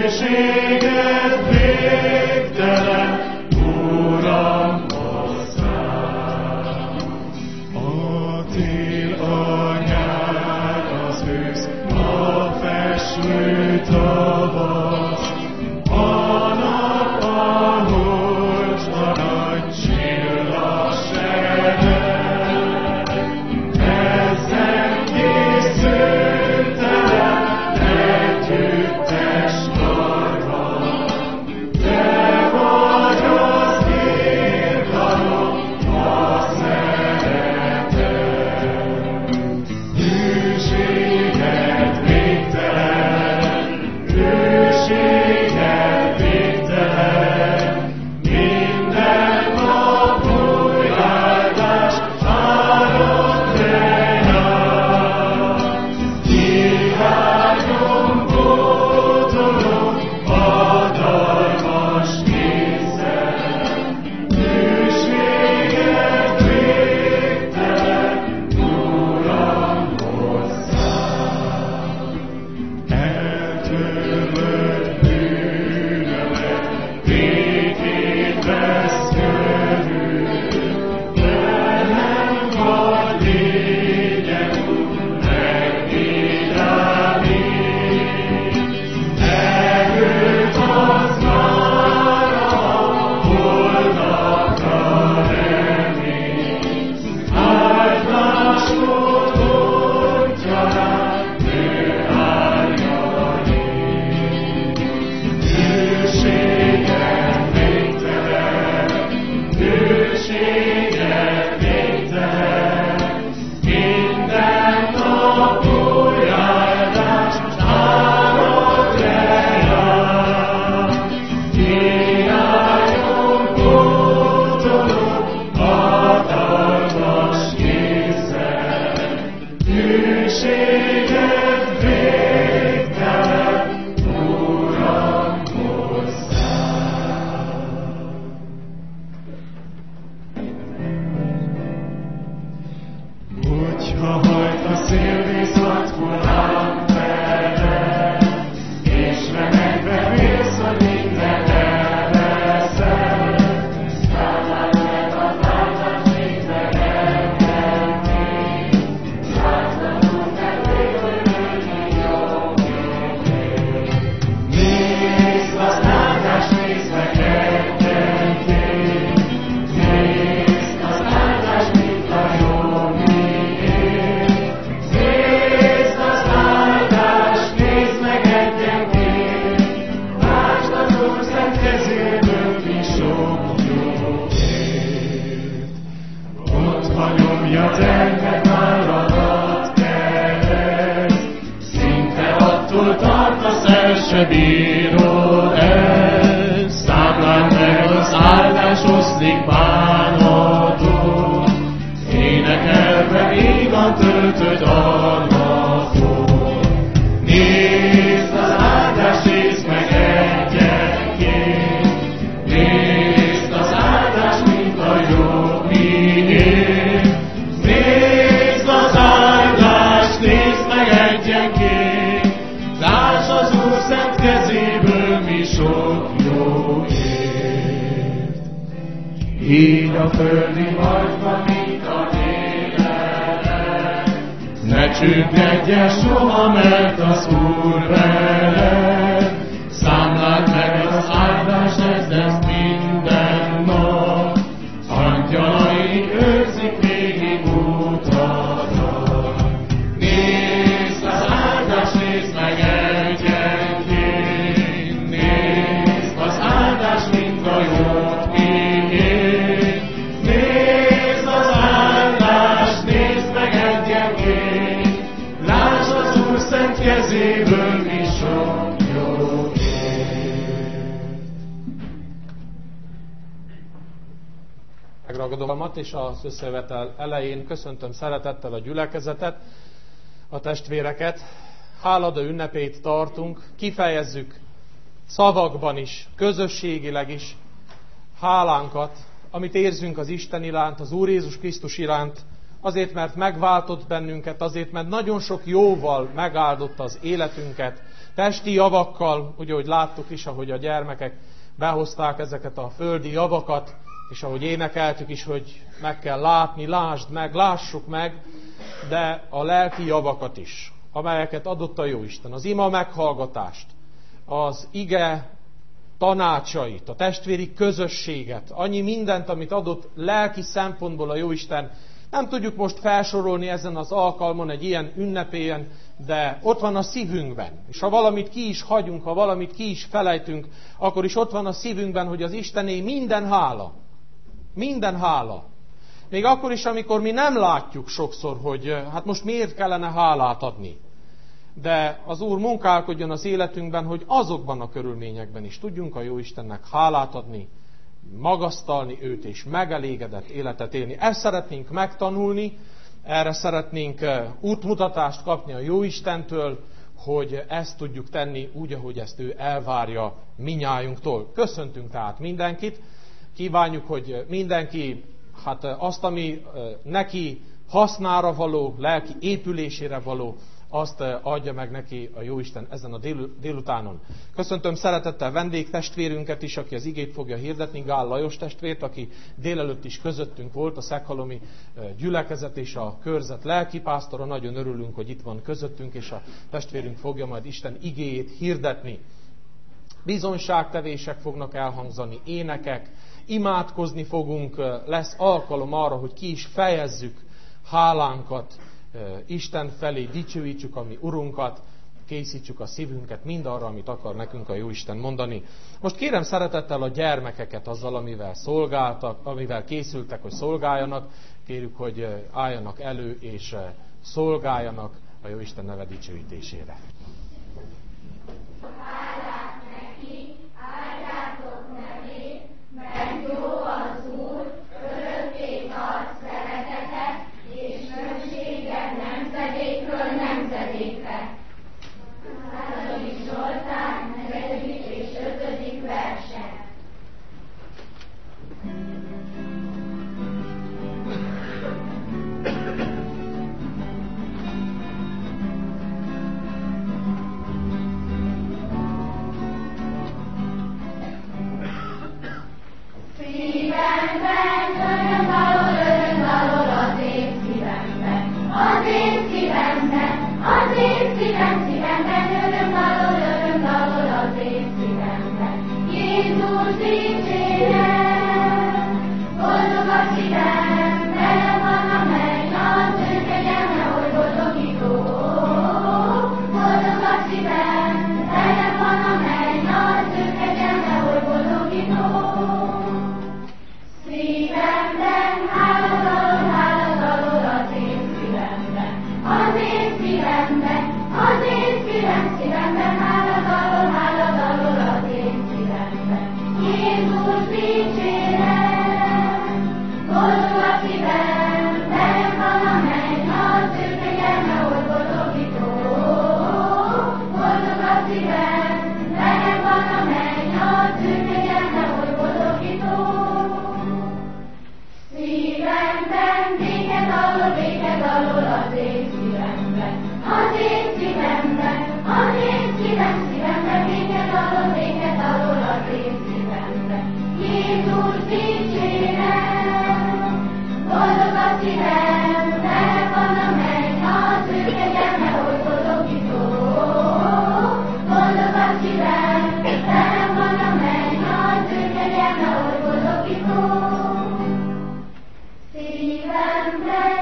se bírod el, számláld meg az áldás oszlik bánatot, énekelve vígan töltöd a napot. Nézd az áldást, nézd meg egyenként, nézd az áldást, mint a jó miénk. Nézd az áldást, nézd meg egyenként, lásd az Úr szent kezéből mi sok jó ért. Így a földi harcban, mint a lélek, ne csüggedjen soha, mert az Úr veled. Számláld meg az áldást, ez lesz minden nap, angyalai őrzik végig utadat. Nézd az áldást, nézd meg egyenként, nézd az áldást, mint a jót miénk. Nézd az áldást, nézd meg egyenként, lásd az Úr szent kezéből mi sok jó ért. Megragadom és az összevetel elején köszöntöm szeretettel a gyülekezetet, a testvéreket. Hálada ünnepét tartunk, kifejezzük szavakban is, közösségileg is hálánkat, amit érzünk az Isten iránt, az Úr Jézus Krisztus iránt, azért, mert megváltott bennünket, azért, mert nagyon sok jóval megáldotta az életünket, testi javakkal, ugye, ahogy láttuk is, ahogy a gyermekek behozták ezeket a földi javakat, és ahogy énekeltük is, hogy meg kell látni, lásd meg, lássuk meg, de a lelki javakat is, amelyeket adott a Jóisten, az ima meghallgatást, az ige tanácsait, a testvéri közösséget, annyi mindent, amit adott lelki szempontból a Jóisten. Nem tudjuk most felsorolni ezen az alkalmon, egy ilyen ünnepélyen, de ott van a szívünkben. És ha valamit ki is hagyunk, ha valamit ki is felejtünk, akkor is ott van a szívünkben, hogy az Istené minden hála. Minden hála. Még akkor is, amikor mi nem látjuk sokszor, hogy hát most miért kellene hálát adni. De az Úr munkálkodjon az életünkben, hogy azokban a körülményekben is tudjunk a Jóistennek hálát adni, magasztalni őt és megelégedett életet élni. Ezt szeretnénk megtanulni, erre szeretnénk útmutatást kapni a Jóistentől, hogy ezt tudjuk tenni úgy, ahogy ezt ő elvárja minnyájunktól. Köszöntünk tehát mindenkit, kívánjuk, hogy mindenki azt, ami neki hasznára való, lelki épülésére való, azt adja meg neki a Jóisten ezen a délutánon. Köszöntöm szeretettel vendégtestvérünket is, aki az igét fogja hirdetni, Gál Lajos testvért, aki délelőtt is közöttünk volt, a Szekhalomi gyülekezet és a körzet lelkipásztora. Nagyon örülünk, hogy itt van közöttünk, és a testvérünk fogja majd Isten igéjét hirdetni. Bizonyságtevések fognak elhangzani, énekek, imádkozni fogunk, lesz alkalom arra, hogy ki is fejezzük hálánkat Isten felé, dicsőítsük a mi Urunkat, készítsük a szívünket mindarra, amit akar nekünk a Jóisten mondani. Most kérem szeretettel a gyermekeket azzal, amivel szolgáltak, amivel készültek, hogy szolgáljanak, kérjük, hogy álljanak elő és szolgáljanak a Jóisten neve dicsőítésére. Hálát neki, áldjátok nevét, mert jó az Úr, örökké tart szeretete, és hűsége nemzedékről nemzedékre. Második Zsoltár, 4. és 5. verse. Szívemben örömdalol az én szívemben, az én szívemben, az én szívemben örömdalol az én szívemben. Jézus dicsérem, boldog a szívem, vele van a menny, az ő kegyelme oly boldogító. Boldog a szívem, vele van a menny, az ő kegyelme oly boldogító. Szívemben háladalol az én szívemben, az én szívemben, az én szívemben háladalol az én szívemben. Jézus dicsérem, boldog a szívem, velem van a menny, az ő kegyelme oly boldogító. Boldog a szívem, velem van a menny, az ő kegyelme oly boldogító. Szívemben béke dalol az én szívemben, az én szívemben, az én szívemben, béke dalol az én szívemben. Jézus dicsérem, boldog a szívem, vele van a menny, az ő kegyelme oly boldogító. Boldog a szívem, vele van a menny, az ő kegyelme oly boldogító. Szívemben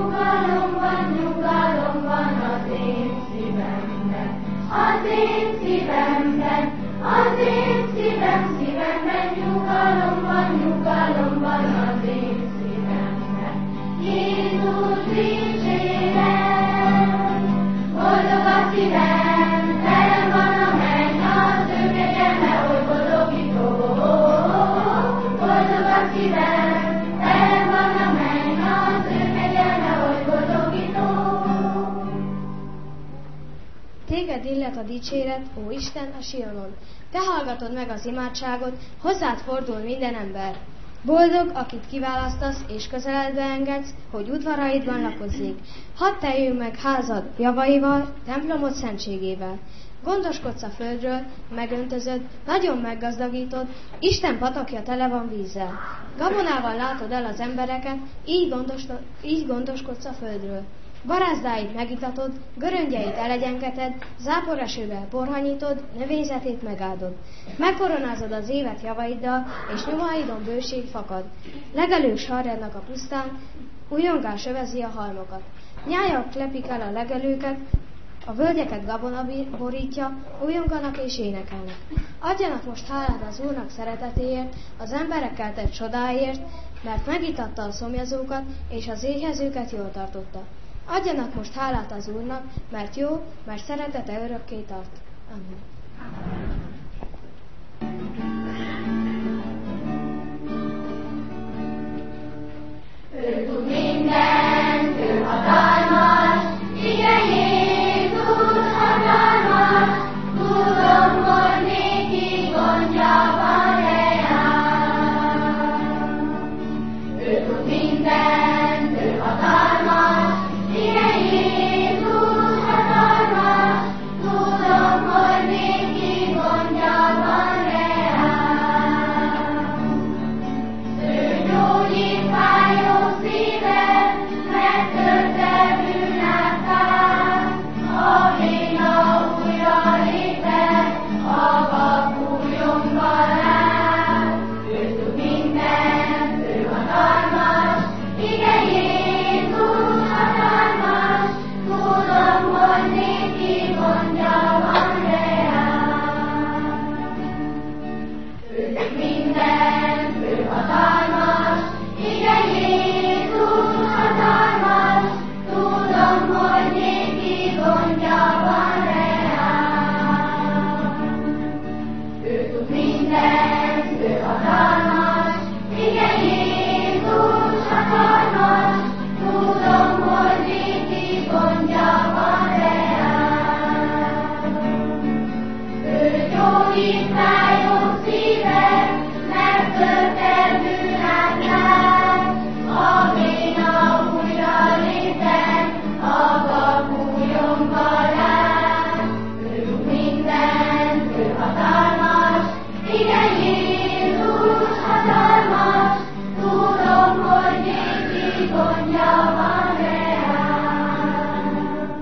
nyugalom van az én szívemben, az én szívemben, az én szívemben nyugalom van az én szívemben. Jézus dicsérem, boldog a szívem, velem van a menny, az ő kegyelme oly boldogító. Boldog a szívem, velem van a menny, az ő kegyelme oly boldogító. Téged illet a dicséret, ó Isten, a Sionon. Te hallgatod meg az imádságot, hozzád fordul minden ember. Boldog, akit kiválasztasz és közeledbe engedsz, hogy udvaraidban lakozzék. Hadd teljünk meg házad javaival, templomod szentségével. gondoskodsz a földről, megöntözöd, nagyon meggazdagítod, Isten patakja tele van vízzel. Gabonával látod el az embereket, így gondoskodsz a földről. Barázdáit megitatod, göröngyeit elegyenketed, záporosővel porhanyítod, növényzetét megáldod. Megkoronázod az évet javaiddal, és nyomaidon bőség fakad. Legelők sarjadnak a pusztán, újongás övezi a halmokat. Nyájak klepik el a legelőket, a völgyeket gabona borítja, újonganak és énekelnek. Adjanak most hálát az Úrnak szeretetéért, az emberekkel tett csodáért, mert megitatta a szomjazókat, és az éhezőket jól tartotta. Adjanak most hálát az Úrnak, mert jó, mert szeretete örökké tart. Amen. Ő tud mindent, ő hatalmas, igen Jézus hatalmas, tudom, hogy néki gondja van reám. Ő tud mindent, ő hatalmas, igen Jézus hatalmas, tudom, hogy néki gondja van reám. Ő gyógyít fájó szívet, megtörte bűnátát, a véna újra lépett, a kapujomba lát. Ő tud mindent, ő hatalmas, igen Jézus hatalmas, tudom, hogy néki gondja van reám. Ő tud mindent, ő hatalmas, igen Jézus hatalmas, tudom, hogy néki gondja van reám. Ő tud mindent, ő hatalmas, igen Jézus hatalmas, tudom, hogy néki gondja van reám. Ő gyógyít fájó szívet, megtörte bűnátát, a véna újra lépett, a kapujomba lát. Ő tud mindent, ő hatalmas, igen Jézus hatalmas, tudom, hogy néki gondja van reám.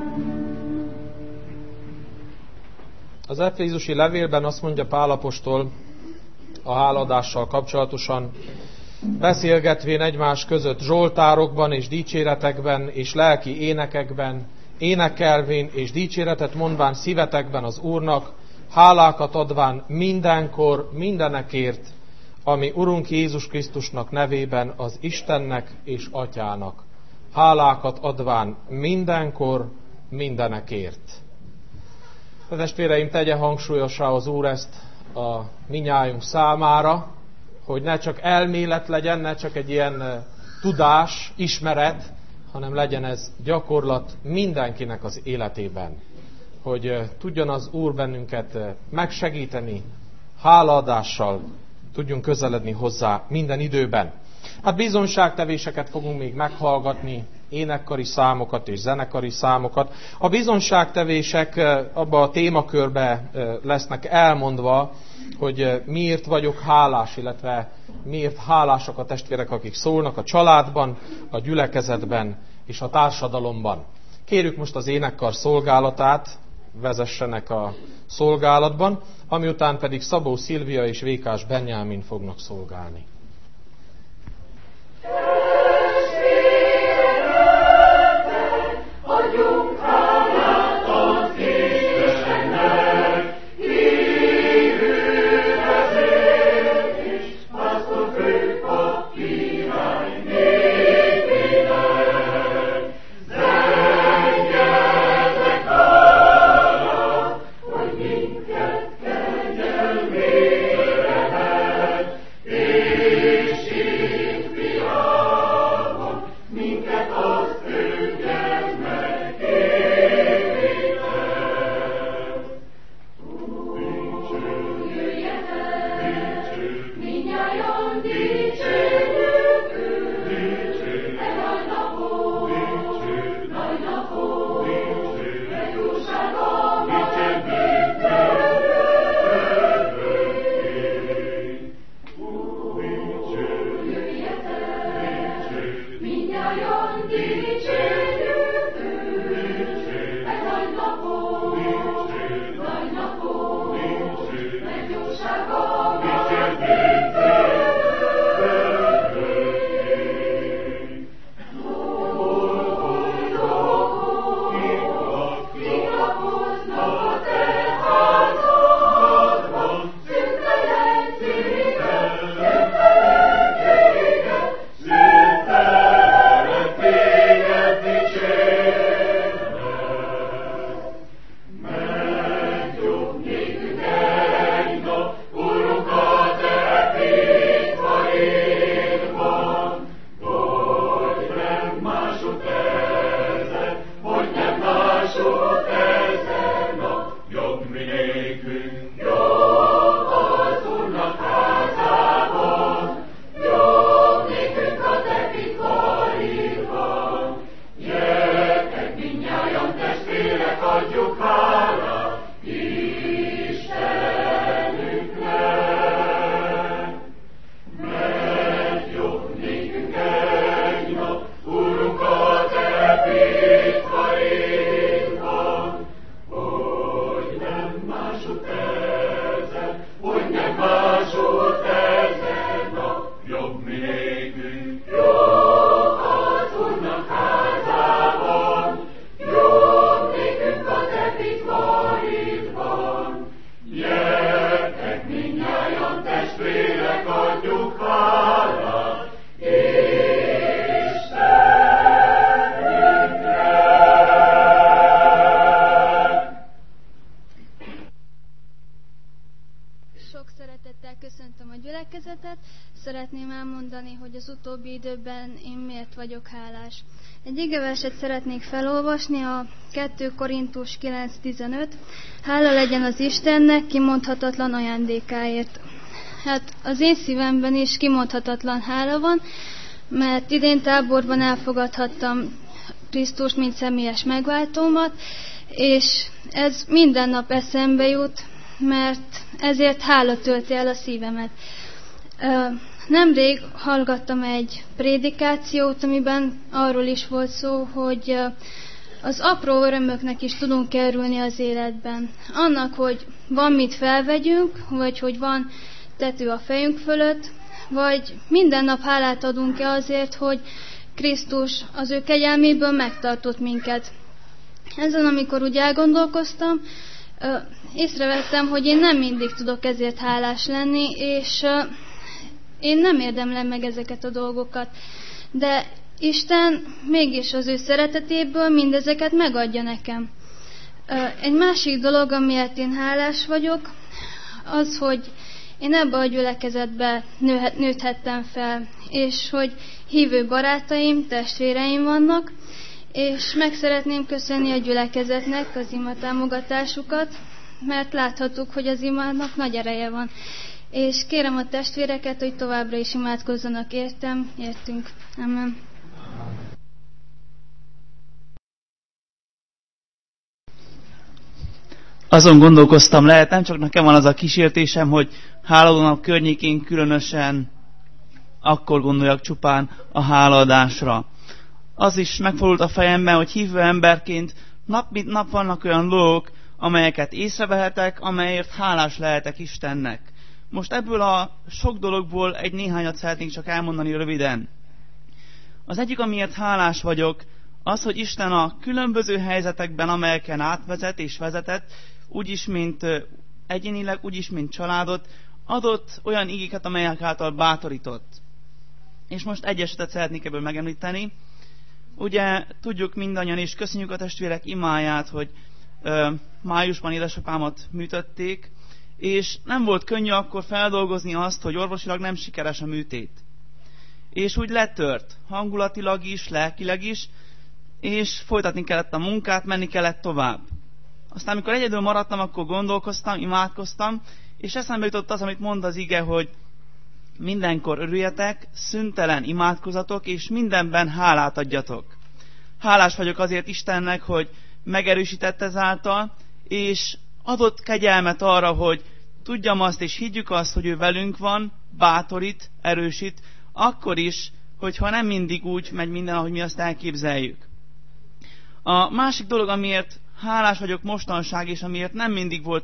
Az Efézusi levélben azt mondja Pál apostol a háladással kapcsolatosan, beszélgetvén egymás között zsoltárokban és dicséretekben és lelki énekekben, énekelvén és dicséretet mondván szívetekben az Úrnak, hálákat adván mindenkor, mindenekért, ami Urunk Jézus Krisztusnak nevében az Istennek és Atyának. Hálákat adván mindenkor, mindenekért. A testvéreim, tegye hangsúlyossá az Úr ezt a minnyájunk számára, hogy ne csak elmélet legyen, ne csak egy ilyen tudás, ismeret, hanem legyen ez gyakorlat mindenkinek az életében. Hogy tudjon az Úr bennünket megsegíteni, hálaadással tudjunk közeledni hozzá minden időben. Hát bizonyságtevéseket fogunk még meghallgatni, énekkari számokat és zenekari számokat. A bizonyságtevések abba a témakörbe lesznek elmondva, hogy miért vagyok hálás, illetve miért hálásak a testvérek, akik szólnak a családban, a gyülekezetben és a társadalomban. Kérjük most az énekkar szolgálatát, vezessenek a szolgálatban, amiután pedig Szabó Szilvia és Vékás Benyámin fognak szolgálni. És itt Sok szeretettel köszöntöm a gyülekezetet. Szeretném elmondani, hogy az utóbbi időben én miért vagyok hálás. Egy igeverset szeretnék felolvasni, a 2 Korintus 9:15. Hála legyen az Istennek kimondhatatlan ajándékáért. Hát az én szívemben is kimondhatatlan hála van, mert idén táborban elfogadhattam Krisztust, mint személyes megváltómat, és ez minden nap eszembe jut, mert ezért hála tölti el a szívemet. Nemrég hallgattam egy prédikációt, amiben arról is volt szó, hogy az apró örömöknek is tudunk kerülni az életben. Annak, hogy van mit felvegyünk, vagy hogy van tető a fejünk fölött, vagy minden nap hálát adunk-e azért, hogy Krisztus az ő kegyelméből megtartott minket. Ezen, amikor úgy elgondolkoztam, észrevettem, hogy én nem mindig tudok ezért hálás lenni, és én nem érdemlem meg ezeket a dolgokat. De Isten mégis az ő szeretetéből mindezeket megadja nekem. Egy másik dolog, amiért én hálás vagyok, az, hogy én ebbe a gyülekezetbe nőthettem fel, és hogy hívő barátaim, testvéreim vannak, és meg szeretném köszönni a gyülekezetnek az ima támogatásukat, mert láthatjuk, hogy az imának nagy ereje van. És kérem a testvéreket, hogy továbbra is imádkozzanak értünk. Amen. Azon gondolkoztam, lehet nem csak nekem van az a kísértésem, hogy háladónap környékén különösen akkor gondoljak csupán a hálaadásra. Az is megfordult a fejemben, hogy hívő emberként nap mint nap vannak olyan dolgok, amelyeket észrevehetek, amelyért hálás lehetek Istennek. Most ebből a sok dologból egy néhányat szeretnék csak elmondani röviden. Az egyik, amiért hálás vagyok, az, hogy Isten a különböző helyzetekben, amelyeken átvezet és vezetett, úgyis, mint egyénileg, úgyis, mint családot, adott olyan igéket, amelyek által bátorított. És most egy esetet szeretnék ebből megemlíteni. Ugye tudjuk mindannyian, és köszönjük a testvérek imáját, hogy májusban édesapámat műtötték, és nem volt könnyű akkor feldolgozni azt, hogy orvosilag nem sikeres a műtét. És úgy letört, hangulatilag is, lelkileg is, és folytatni kellett a munkát, menni kellett tovább. Aztán, amikor egyedül maradtam, akkor gondolkoztam, imádkoztam, és eszembe jutott az, amit mond az ige, hogy mindenkor örüljetek, szüntelen imádkozatok, és mindenben hálát adjatok. Hálás vagyok azért Istennek, hogy megerősített ezáltal, és adott kegyelmet arra, hogy tudjam azt, és higgyük azt, hogy ő velünk van, bátorít, erősít, akkor is, hogyha nem mindig úgy megy minden, ahogy mi azt elképzeljük. A másik dolog, amiért hálás vagyok mostanság, és amiért nem mindig volt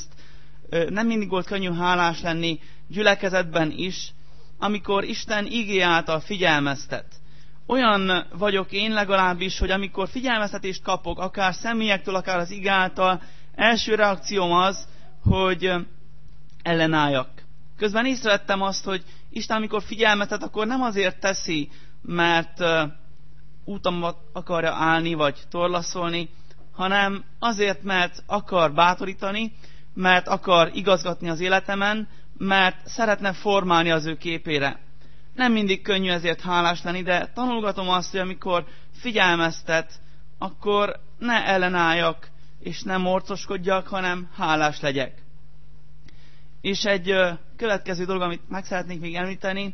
könnyű hálás lenni gyülekezetben is, amikor Isten igé által figyelmeztet. Olyan vagyok én legalábbis, hogy amikor figyelmeztetést kapok, akár személyektől, akár az ige által, első reakcióm az, hogy ellenálljak. Közben észrevettem azt, hogy Isten, amikor figyelmeztet, akkor nem azért teszi, mert útamba akarja állni, vagy torlaszolni, hanem azért, mert akar bátorítani, mert akar igazgatni az életemen, mert szeretne formálni az ő képére. Nem mindig könnyű ezért hálás lenni, de tanulgatom azt, hogy amikor figyelmeztet, akkor ne ellenálljak, és nem morcoskodjak, hanem hálás legyek. És egy következő dolog, amit meg szeretnék még említeni,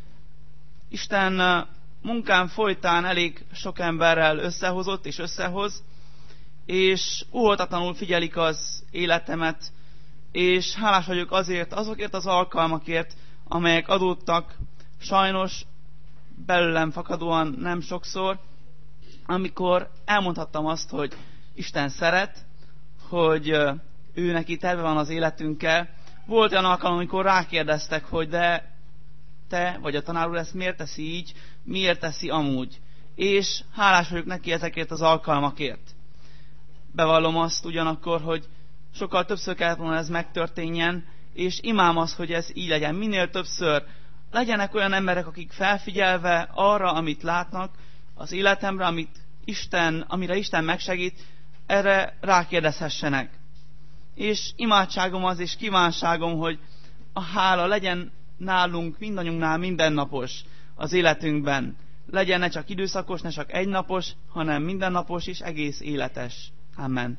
Isten munkám folytán elég sok emberrel összehozott és összehoz, és óhatatlanul figyelik az életemet, és hálás vagyok azokért az alkalmakért, amelyek adódtak, sajnos belőlem fakadóan nem sokszor, amikor elmondhattam azt, hogy Isten szeret, hogy ő neki terve van az életünkkel. Volt olyan alkalom, amikor rákérdeztek, hogy de te vagy a tanár úr ezt miért teszi így, miért teszi amúgy. És hálás vagyok neki ezekért az alkalmakért. Bevallom azt ugyanakkor, hogy sokkal többször kellett volna ez megtörténjen, és imám az, hogy ez így legyen. Minél többször legyenek olyan emberek, akik felfigyelve arra, amit látnak, az életemre, amire Isten megsegít, erre rákérdezhessenek. És imádságom az, és kívánságom, hogy a hála legyen nálunk, mindannyiunknál mindennapos az életünkben. Legyen ne csak időszakos, ne csak egynapos, hanem mindennapos és egész életes. Amen.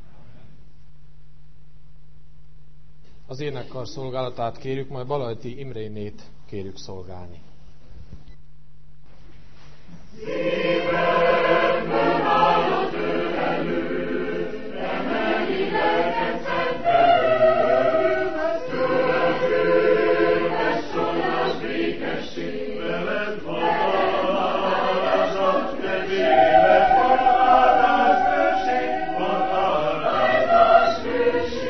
Az énekkar szolgálatát kérjük, majd Balajti Imrénét kérjük szolgálni. Szívemben állott ő elő, emeli lelket szentelő, tőled sorás békesség, veled határozat, nevélet határozás főség, határozás főség.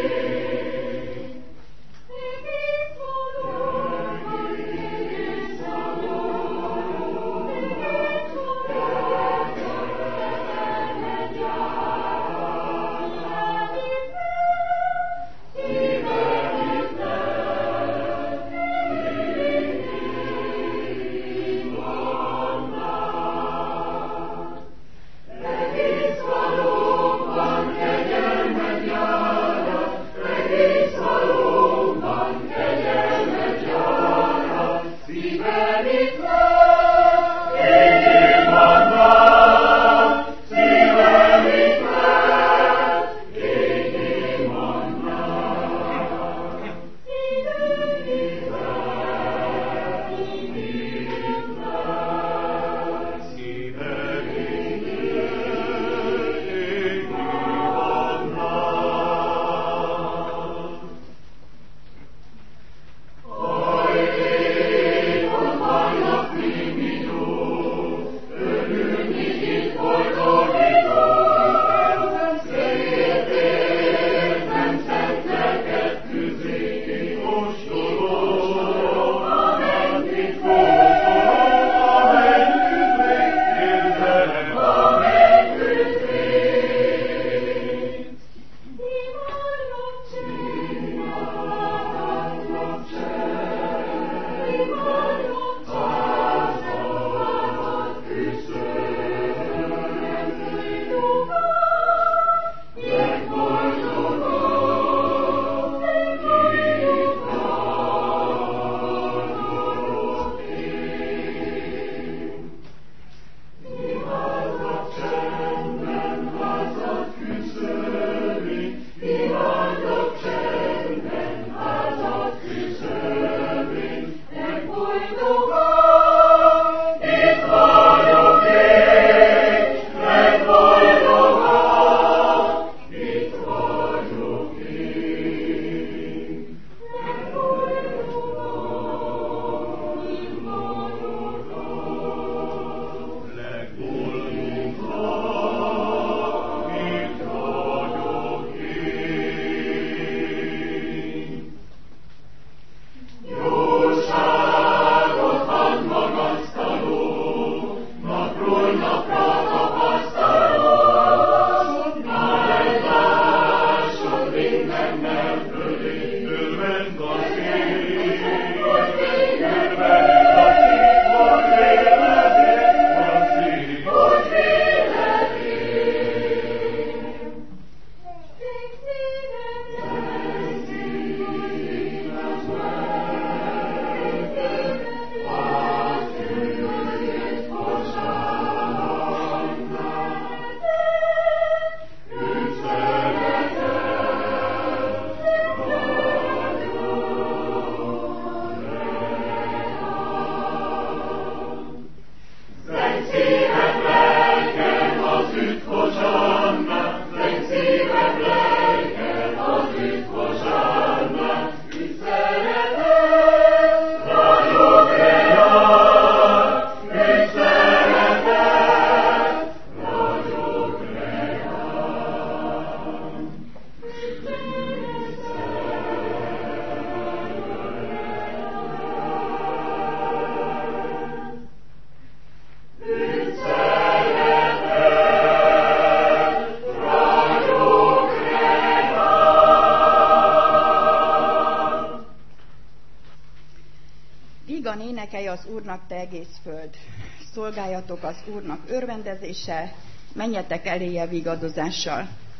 Vígan énekelj az Úrnak, te egész föld. Szolgáljatok az Úrnak örvendezéssel, menjetek eléje vigadozással.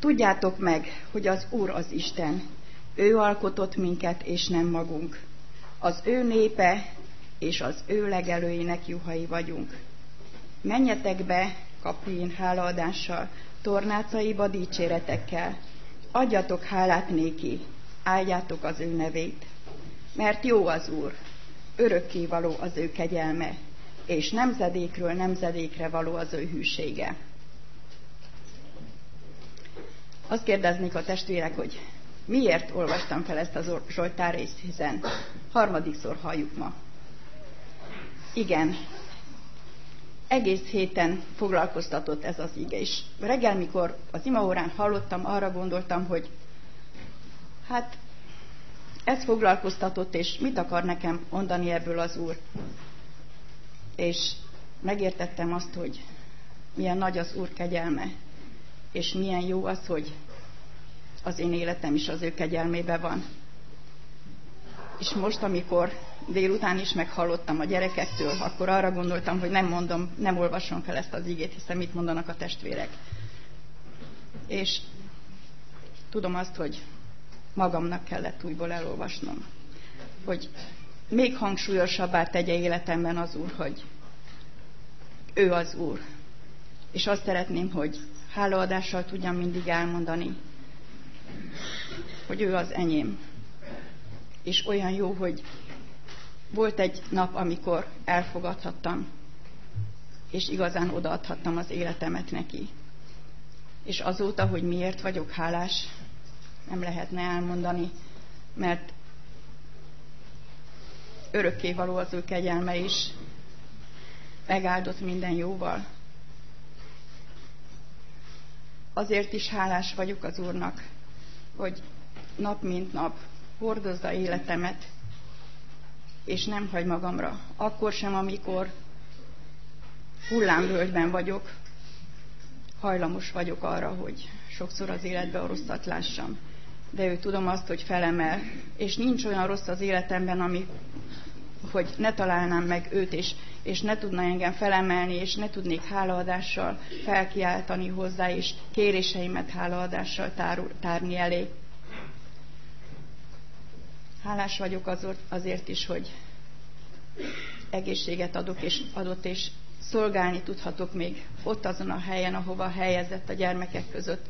Tudjátok meg, hogy az Úr az Isten. Ő alkotott minket, és nem magunk. Az ő népe, és az ő legelőinek juhai vagyunk. Menjetek be kapuin hálaadással, tornácaiba dicséretekkel. Adjatok hálát néki, áldjátok az ő nevét. Mert jó az Úr, örökkévaló az ő kegyelme, és nemzedékről nemzedékre való az ő hűsége. Azt kérdeznék a testvérek, hogy miért olvastam fel ezt a Zsoltár részt, hiszen harmadikszor halljuk ma. Igen, egész héten foglalkoztatott ez az ige, és reggel, mikor az imaórán hallottam, arra gondoltam, hogy hát ez foglalkoztatott, és mit akar nekem mondani ebből az Úr. És megértettem azt, hogy milyen nagy az Úr kegyelme, és milyen jó az, hogy az én életem is az ő kegyelmébe van. És most, amikor délután is meghallottam a gyerekektől, akkor arra gondoltam, hogy nem olvasom fel ezt az igét, hiszen mit mondanak a testvérek. És tudom azt, hogy magamnak kellett újból elolvasnom, hogy még hangsúlyosabbá tegye életemben az Úr, hogy ő az Úr. És azt szeretném, hogy hálaadással tudjam mindig elmondani, hogy ő az enyém. És olyan jó, hogy volt egy nap, amikor elfogadhattam, és igazán odaadhattam az életemet neki. És azóta, hogy miért vagyok hálás, nem lehetne elmondani, mert örökkévaló az ő kegyelme is, megáldott minden jóval. Azért is hálás vagyok az Úrnak, hogy nap mint nap hordozza életemet, és nem hagy magamra. Akkor sem, amikor hullámvölgyben vagyok, hajlamos vagyok arra, hogy sokszor az életbe a rosszat lássam. De ő tudom azt, hogy felemel, és nincs olyan rossz az életemben, hogy ne találnám meg őt, és ne tudna engem felemelni, és ne tudnék hálaadással felkiáltani hozzá, és kéréseimet hálaadással tárni elé. Hálás vagyok azért is, hogy egészséget adott, és szolgálni tudhatok még ott azon a helyen, ahova helyezett a gyermekek között.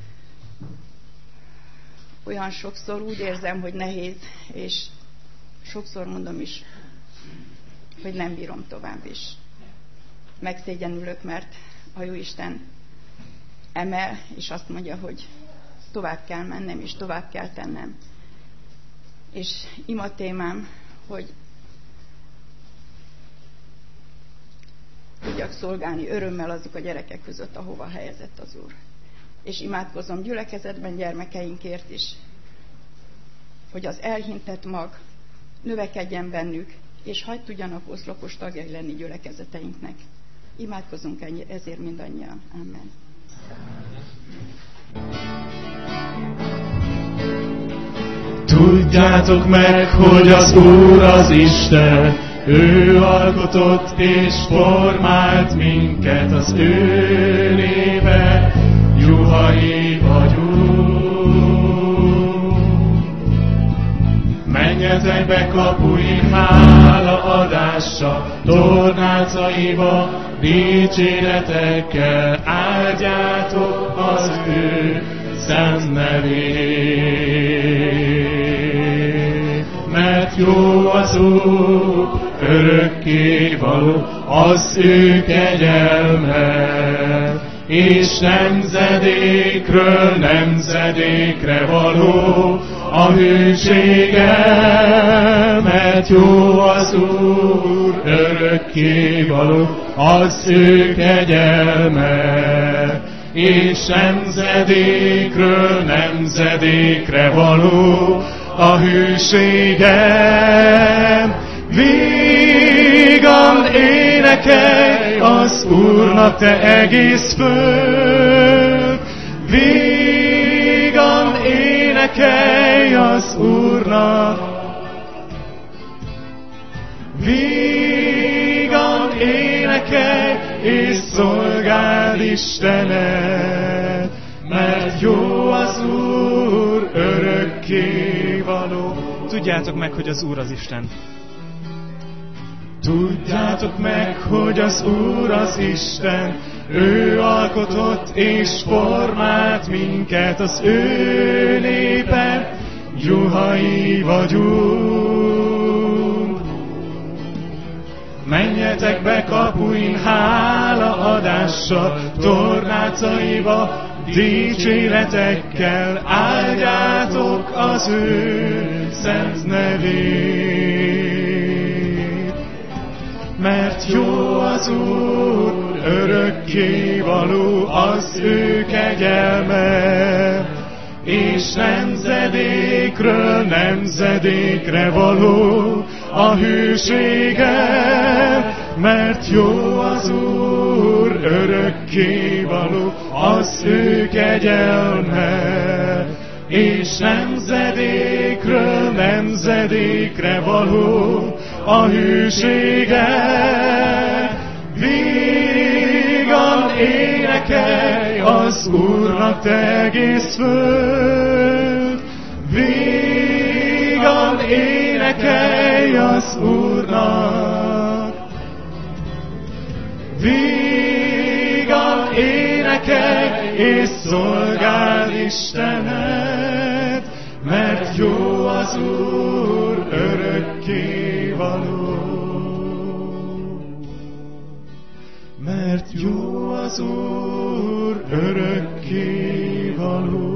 Olyan sokszor úgy érzem, hogy nehéz, és sokszor mondom is, hogy nem bírom tovább is. Megszégyenülök, mert a Jóisten emel, és azt mondja, hogy tovább kell mennem, és tovább kell tennem. És ima témám, hogy tudjak szolgálni örömmel azok a gyerekek között, ahova helyezett az Úr. És imádkozom gyülekezetben gyermekeinkért is, hogy az elhintett mag növekedjen bennük, és hadd tudjanak oszlopos tagjai lenni gyülekezeteinknek. Imádkozunk ezért mindannyian. Amen. Tudjátok meg, hogy az Úr az Isten, ő alkotott és formált minket, az ő népe, juhai vagyunk. Menjetek be kapuin hálaadással, tornácaiba dicséretekkel, áldjátok az ő szent nevét. Mert jó az Úr, örökkévaló az ő kegyelme, és nemzedékről nemzedékre való a hűsége. Mert jó az Úr, örökkévaló az ő kegyelme, és nemzedékről nemzedékre való a hűségem. Vígan énekelj az Úrnak, te egész föld! Vígan énekelj az Úrnak! Vígan énekelj és szolgáld Istenet! mert jó az Úr örökkévaló. Tudjátok meg, hogy az Úr az Isten. Tudjátok meg, hogy az Úr az Isten, ő alkotott és formált minket, az ő népe, juhai vagyunk. Menjetek be kapuin hálaadással, tornácaiba dicséretekkel, áldjátok az ő szent nevét. Mert jó az Úr, örökkévaló az ő kegyelme, és nemzedékről nemzedékre való a hűsége. Mert jó az Úr, örökkévaló az ő kegyelme, és nemzedékről nemzedékre való a hűsége. Vígan énekelj az Úrnak, te egész föld! Vígan énekelj az Úrnak! Vígan énekelj és szolgáld Istenet, mert jó az Úr örökkévaló. Mert jó az Úr örökkévaló.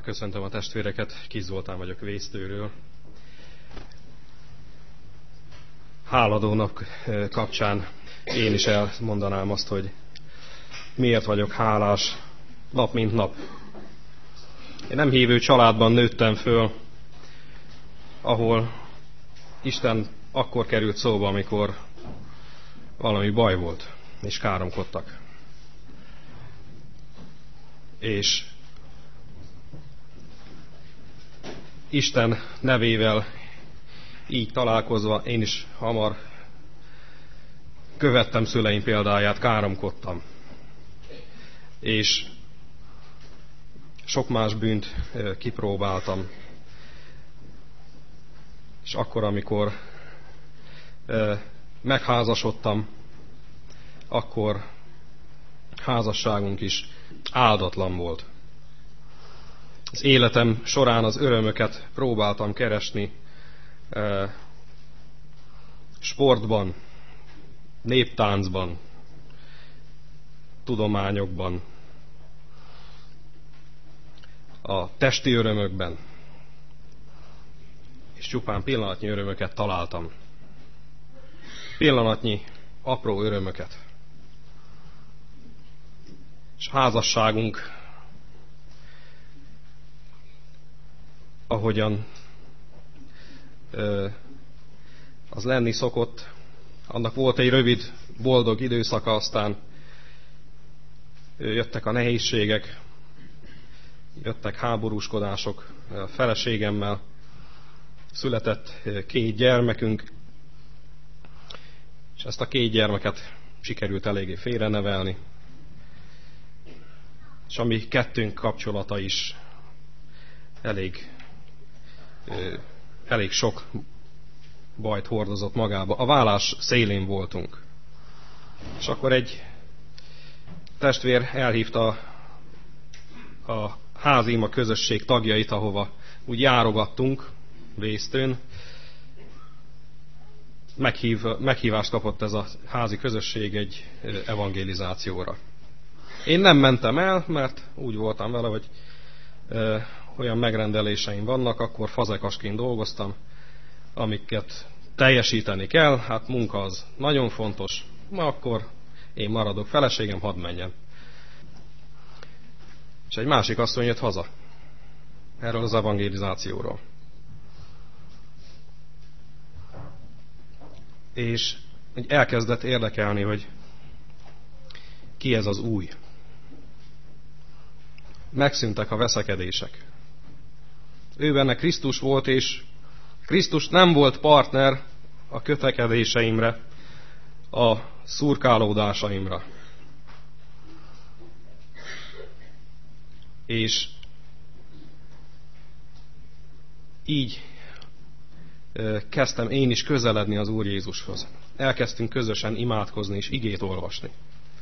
Köszöntöm a testvéreket, Kis Zoltán vagyok Vésztőről. Háladó nap kapcsán én is elmondanám azt, hogy miért vagyok hálás nap mint nap. Én nem hívő családban nőttem föl, ahol Isten akkor került szóba, amikor valami baj volt, és káromkodtak. És Isten nevével így találkozva én is hamar követtem szüleim példáját, káromkodtam. És sok más bűnt kipróbáltam. És akkor, amikor megházasodtam, akkor házasságunk is áldatlan volt. Az életem során az örömöket próbáltam keresni sportban, néptáncban, tudományokban, a testi örömökben, és csupán pillanatnyi örömöket találtam. Pillanatnyi apró örömöket. És házasságunk, ahogyan az lenni szokott, annak volt egy rövid, boldog időszaka, aztán jöttek a nehézségek, jöttek háborúskodások. A feleségemmel született 2 gyermekünk, és ezt a 2 gyermeket sikerült eléggé félrenevelni. És a mi kettőnk kapcsolata is elég sok bajt hordozott magába. A válás szélén voltunk. És akkor egy testvér elhívta a házima közösség tagjait, ahova úgy járogattunk Vésztőn. Meghívást kapott ez a házi közösség egy evangelizációra. Én nem mentem el, mert úgy voltam vele, hogy olyan megrendeléseim vannak, akkor fazekasként dolgoztam, amiket teljesíteni kell, hát munka az nagyon fontos, akkor én maradok, feleségem hadd menjen. És egy másik asszony jött haza erről az evangelizációról. És elkezdett érdekelni, hogy ki ez az új. Megszűntek a veszekedések. Ő benne Krisztus volt, és Krisztus nem volt partner a kötekedéseimre, a szurkálódásaimra. És így kezdtem én is közeledni az Úr Jézushoz. Elkezdtünk közösen imádkozni és igét olvasni.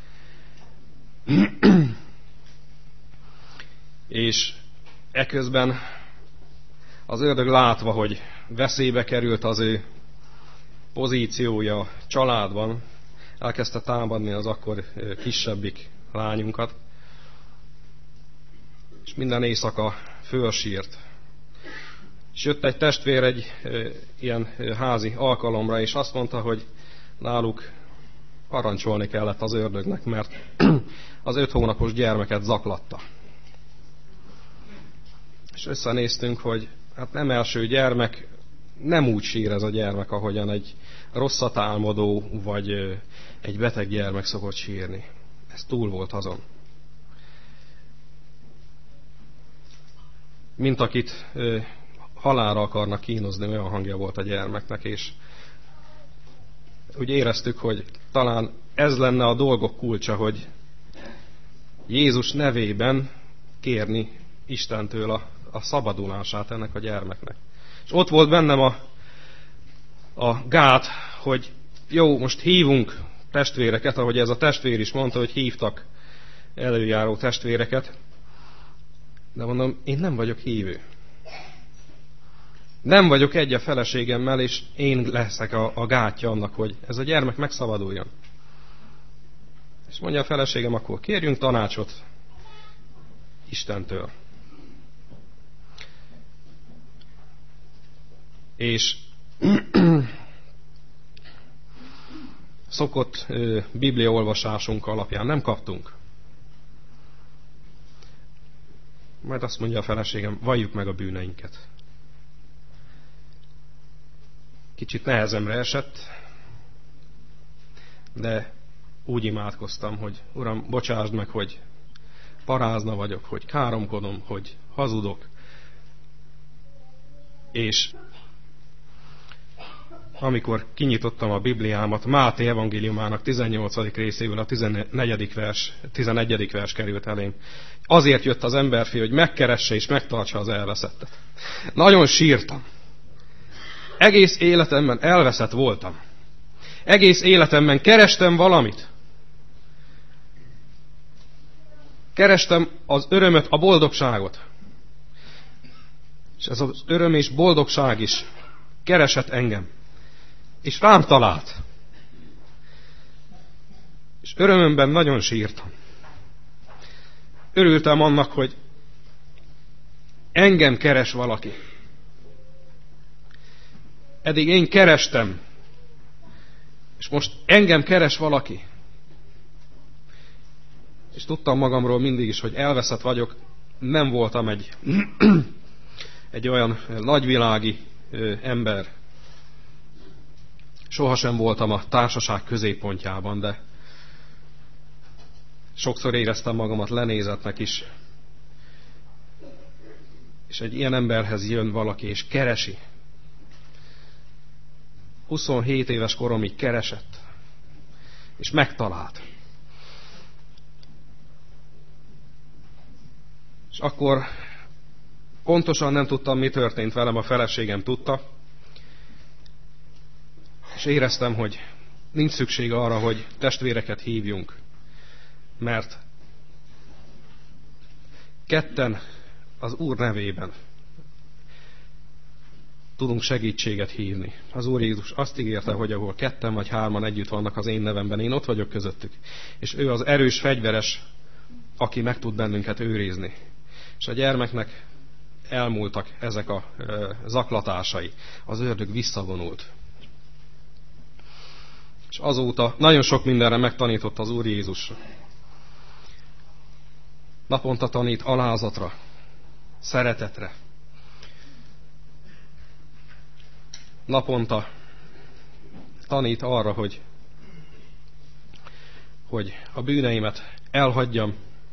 És eközben az ördög látva, hogy veszélybe került az ő pozíciója a családban, elkezdte támadni az akkor kisebbik lányunkat, és minden éjszaka fölsírt. És jött egy testvér egy ilyen házi alkalomra, és azt mondta, hogy náluk parancsolni kellett az ördögnek, mert az 5 hónapos gyermeket zaklatta. És összenéztünk, hogy hát nem első gyermek, nem úgy sír ez a gyermek, ahogyan egy rosszat álmodó, vagy egy beteg gyermek szokott sírni. Ez túl volt azon. Mint akit halálra akarnak kínozni, olyan hangja volt a gyermeknek, és úgy éreztük, hogy talán ez lenne a dolgok kulcsa, hogy Jézus nevében kérni Istentől a szabadulását ennek a gyermeknek. És ott volt bennem a gát, hogy jó, most hívunk testvéreket, ahogy ez a testvér is mondta, hogy hívtak előjáró testvéreket, de mondom, én nem vagyok hívő. Nem vagyok egy a feleségemmel, és én leszek a gátja annak, hogy ez a gyermek megszabaduljon. És mondja a feleségem, akkor kérjünk tanácsot Istentől. És szokott bibliaolvasásunk alapján nem kaptunk. Majd azt mondja a feleségem, valljuk meg a bűneinket. Kicsit nehezemre esett, de úgy imádkoztam, hogy Uram, bocsásd meg, hogy parázna vagyok, hogy káromkodom, hogy hazudok. És amikor kinyitottam a Bibliámat, Máté evangéliumának 18. részéből a 11. vers került elém. Azért jött az emberfi, hogy megkeresse és megtartsa az elveszettet. Nagyon sírtam. Egész életemben elveszett voltam. Egész életemben kerestem valamit. Kerestem az örömöt, a boldogságot. És ez az öröm és boldogság is keresett engem. És rám talált. És örömömben nagyon sírtam. Örültem annak, hogy engem keres valaki. Eddig én kerestem. És most engem keres valaki. És tudtam magamról mindig is, hogy elveszett vagyok. Nem voltam egy olyan nagyvilági ember. Sohasem voltam a társaság középpontjában, de sokszor éreztem magamat lenézetnek is. És egy ilyen emberhez jön valaki, és keresi. 27 éves koromig keresett, és megtalált. És akkor pontosan nem tudtam, mi történt velem, a feleségem tudta, és éreztem, hogy nincs szükség arra, hogy testvéreket hívjunk, mert ketten az Úr nevében tudunk segítséget hívni. Az Úr Jézus azt ígérte, hogy ahol ketten vagy hárman együtt vannak az én nevemben, én ott vagyok közöttük. És ő az erős fegyveres, aki meg tud bennünket őrizni. És a gyermeknek elmúltak ezek a zaklatásai. Az ördög visszavonult. És azóta nagyon sok mindenre megtanított az Úr Jézus. Naponta tanít alázatra, szeretetre. Naponta tanít arra, hogy a bűneimet elhagyjam,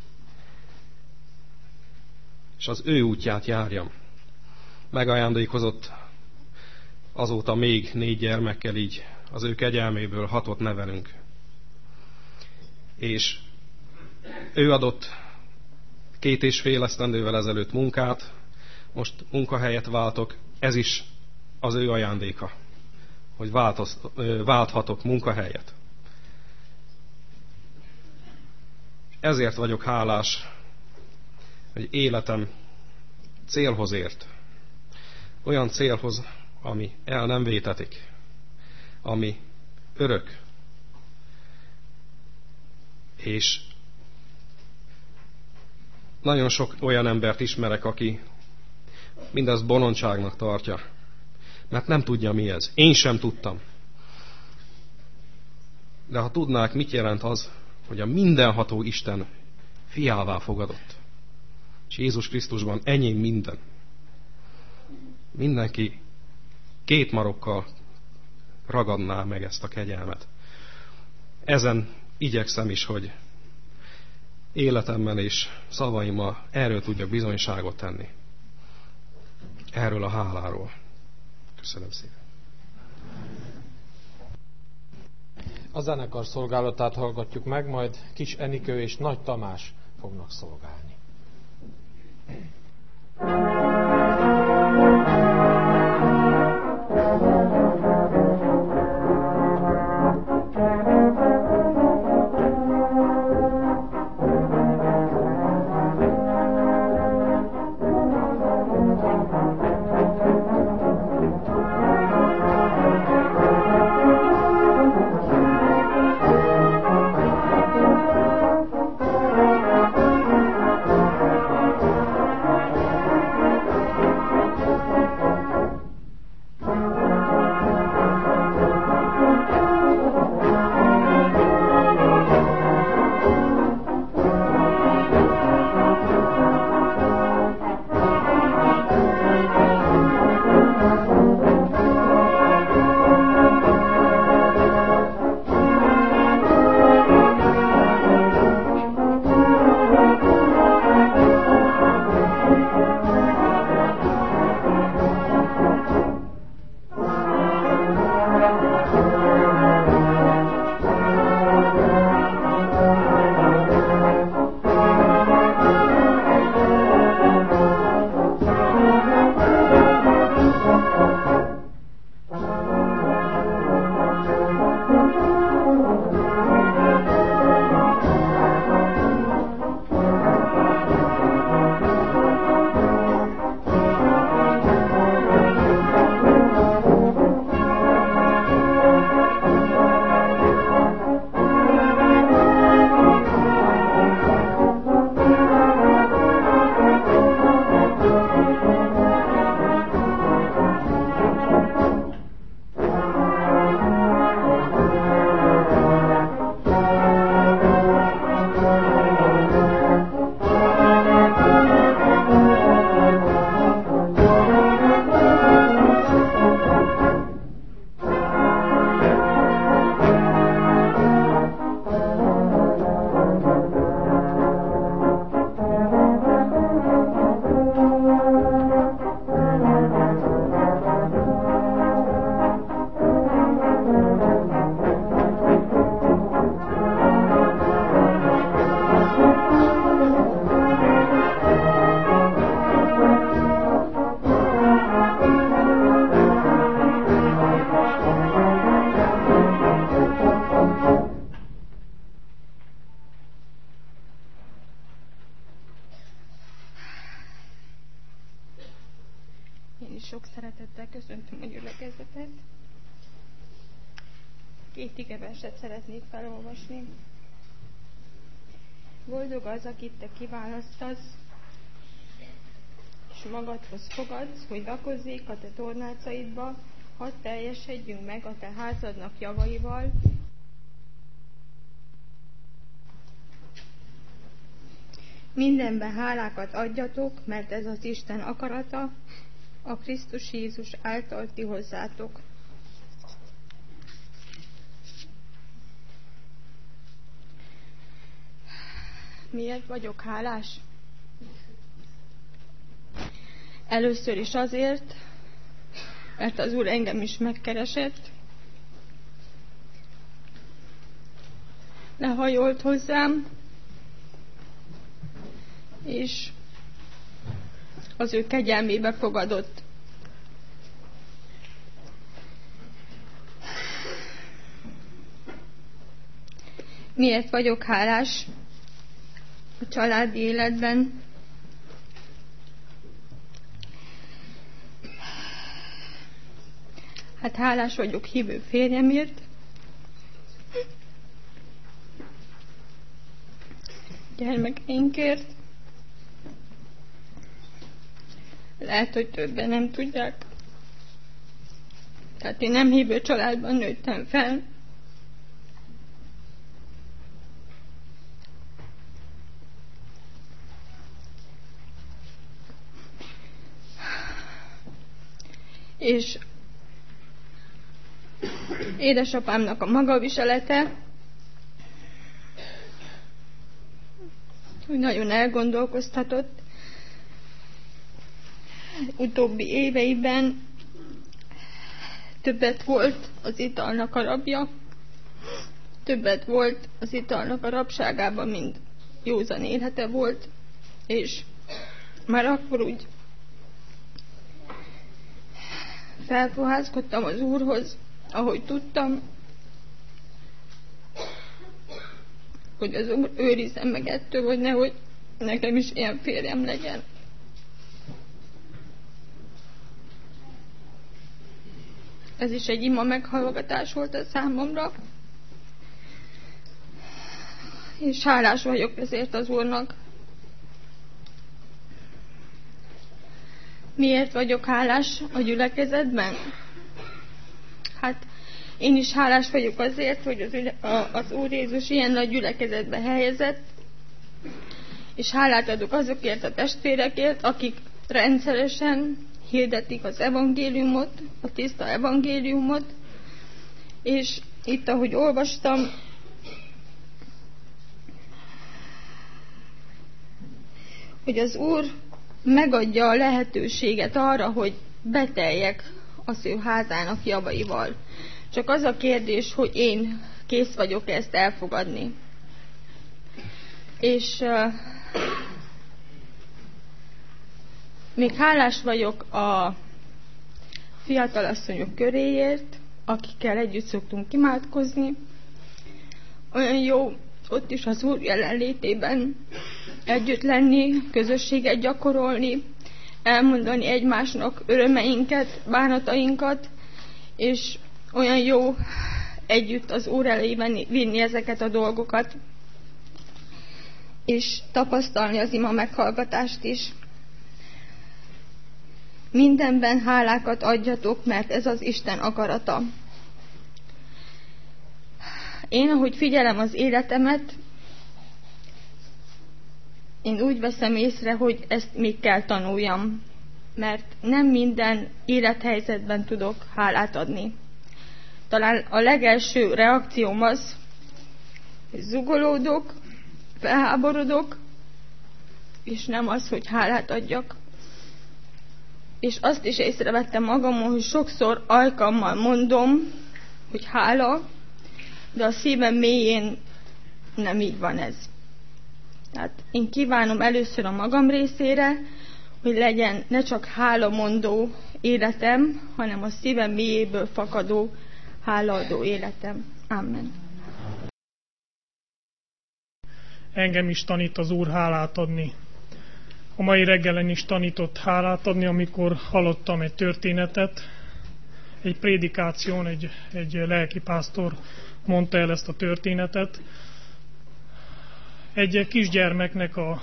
és az ő útját járjam. Megajándékozott azóta még 4 gyermekkel, így az ő kegyelméből 6 nevelünk. És ő adott 2,5 esztendővel ezelőtt munkát, most munkahelyet váltok, ez is az ő ajándéka, hogy válthatok munkahelyet. Ezért vagyok hálás, hogy életem célhoz ért. Olyan célhoz, ami el nem vétetik, ami örök. És nagyon sok olyan embert ismerek, aki mindezt bolondságnak tartja, mert nem tudja, mi ez. Én sem tudtam. De ha tudnák, mit jelent az, hogy a mindenható Isten fiává fogadott. És Jézus Krisztusban enyém minden. Mindenki 2 marokkal ragadná meg ezt a kegyelmet. Ezen igyekszem is, hogy életemben és szavaimmal erről tudjak bizonyságot tenni. Erről a háláról. Köszönöm szépen. A zenekar szolgálatát hallgatjuk meg, majd Kis Enikő és Nagy Tamás fognak szolgálni. Thank you. Én is sok szeretettel köszöntöm a gyülekezetet. 2 igeverset szeretnék felolvasni. Boldog az, akit te kiválasztasz, és magadhoz fogadsz, hogy rakozzék a te tornácaidba, hadd teljesedjünk meg a te házadnak javaival. Mindenben hálákat adjatok, mert ez az Isten akarata, a Krisztus Jézus által ti hozzátok. Miért vagyok hálás? Először is azért, mert az Úr engem is megkeresett, lehajolt hozzám, és az ő kegyelmébe fogadott. Miért vagyok hálás a családi életben? Hát hálás vagyok hívő férjemért, gyermekeinkért. Lehet, hogy többen nem tudják. Tehát én nem hívő családban nőttem fel. És édesapámnak a magaviselete, hogy nagyon elgondolkoztatott. Utóbbi éveiben többet volt az italnak a rabja, többet volt az italnak a rabságában, mint józan élete volt, és már akkor úgy felfohászkodtam az Úrhoz, ahogy tudtam, hogy az Úr őrizzen meg ettől, hogy nehogy nekem is ilyen férjem legyen. Ez is egy ima meghallgatás volt a számomra, és hálás vagyok ezért az Úrnak. Miért vagyok hálás a gyülekezetben? Hát én is hálás vagyok azért, hogy az Úr Jézus ilyen nagy gyülekezetbe helyezett, és hálát adok azokért a testvérekért, akik rendszeresen hirdetik az evangéliumot, a tiszta evangéliumot, és itt, ahogy olvastam, hogy az Úr megadja a lehetőséget arra, hogy beteljek az ő házának javaival. Csak az a kérdés, hogy én kész vagyok ezt elfogadni. És még hálás vagyok a fiatalasszonyok köréért, akikkel együtt szoktunk imádkozni. Olyan jó ott is az Úr jelenlétében együtt lenni, közösséget gyakorolni, elmondani egymásnak örömeinket, bánatainkat, és olyan jó együtt az Úr elében vinni ezeket a dolgokat, és tapasztalni az ima meghallgatást is. Mindenben hálákat adjatok, mert ez az Isten akarata. Én, ahogy figyelem az életemet, én úgy veszem észre, hogy ezt még kell tanuljam, mert nem minden élethelyzetben tudok hálát adni. Talán a legelső reakcióm az, hogy zugolódok, felháborodok, és nem az, hogy hálát adjak. És azt is észrevettem magamon, hogy sokszor alkalommal mondom, hogy hála, de a szívem mélyén nem így van ez. Tehát én kívánom először a magam részére, hogy legyen ne csak hálamondó életem, hanem a szívem mélyéből fakadó hálaadó életem. Amen. Engem is tanít az Úr hálát adni. A mai reggelen is tanított hálát adni, amikor hallottam egy történetet. Egy prédikáción egy lelkipásztor mondta el ezt a történetet. Egy kisgyermeknek a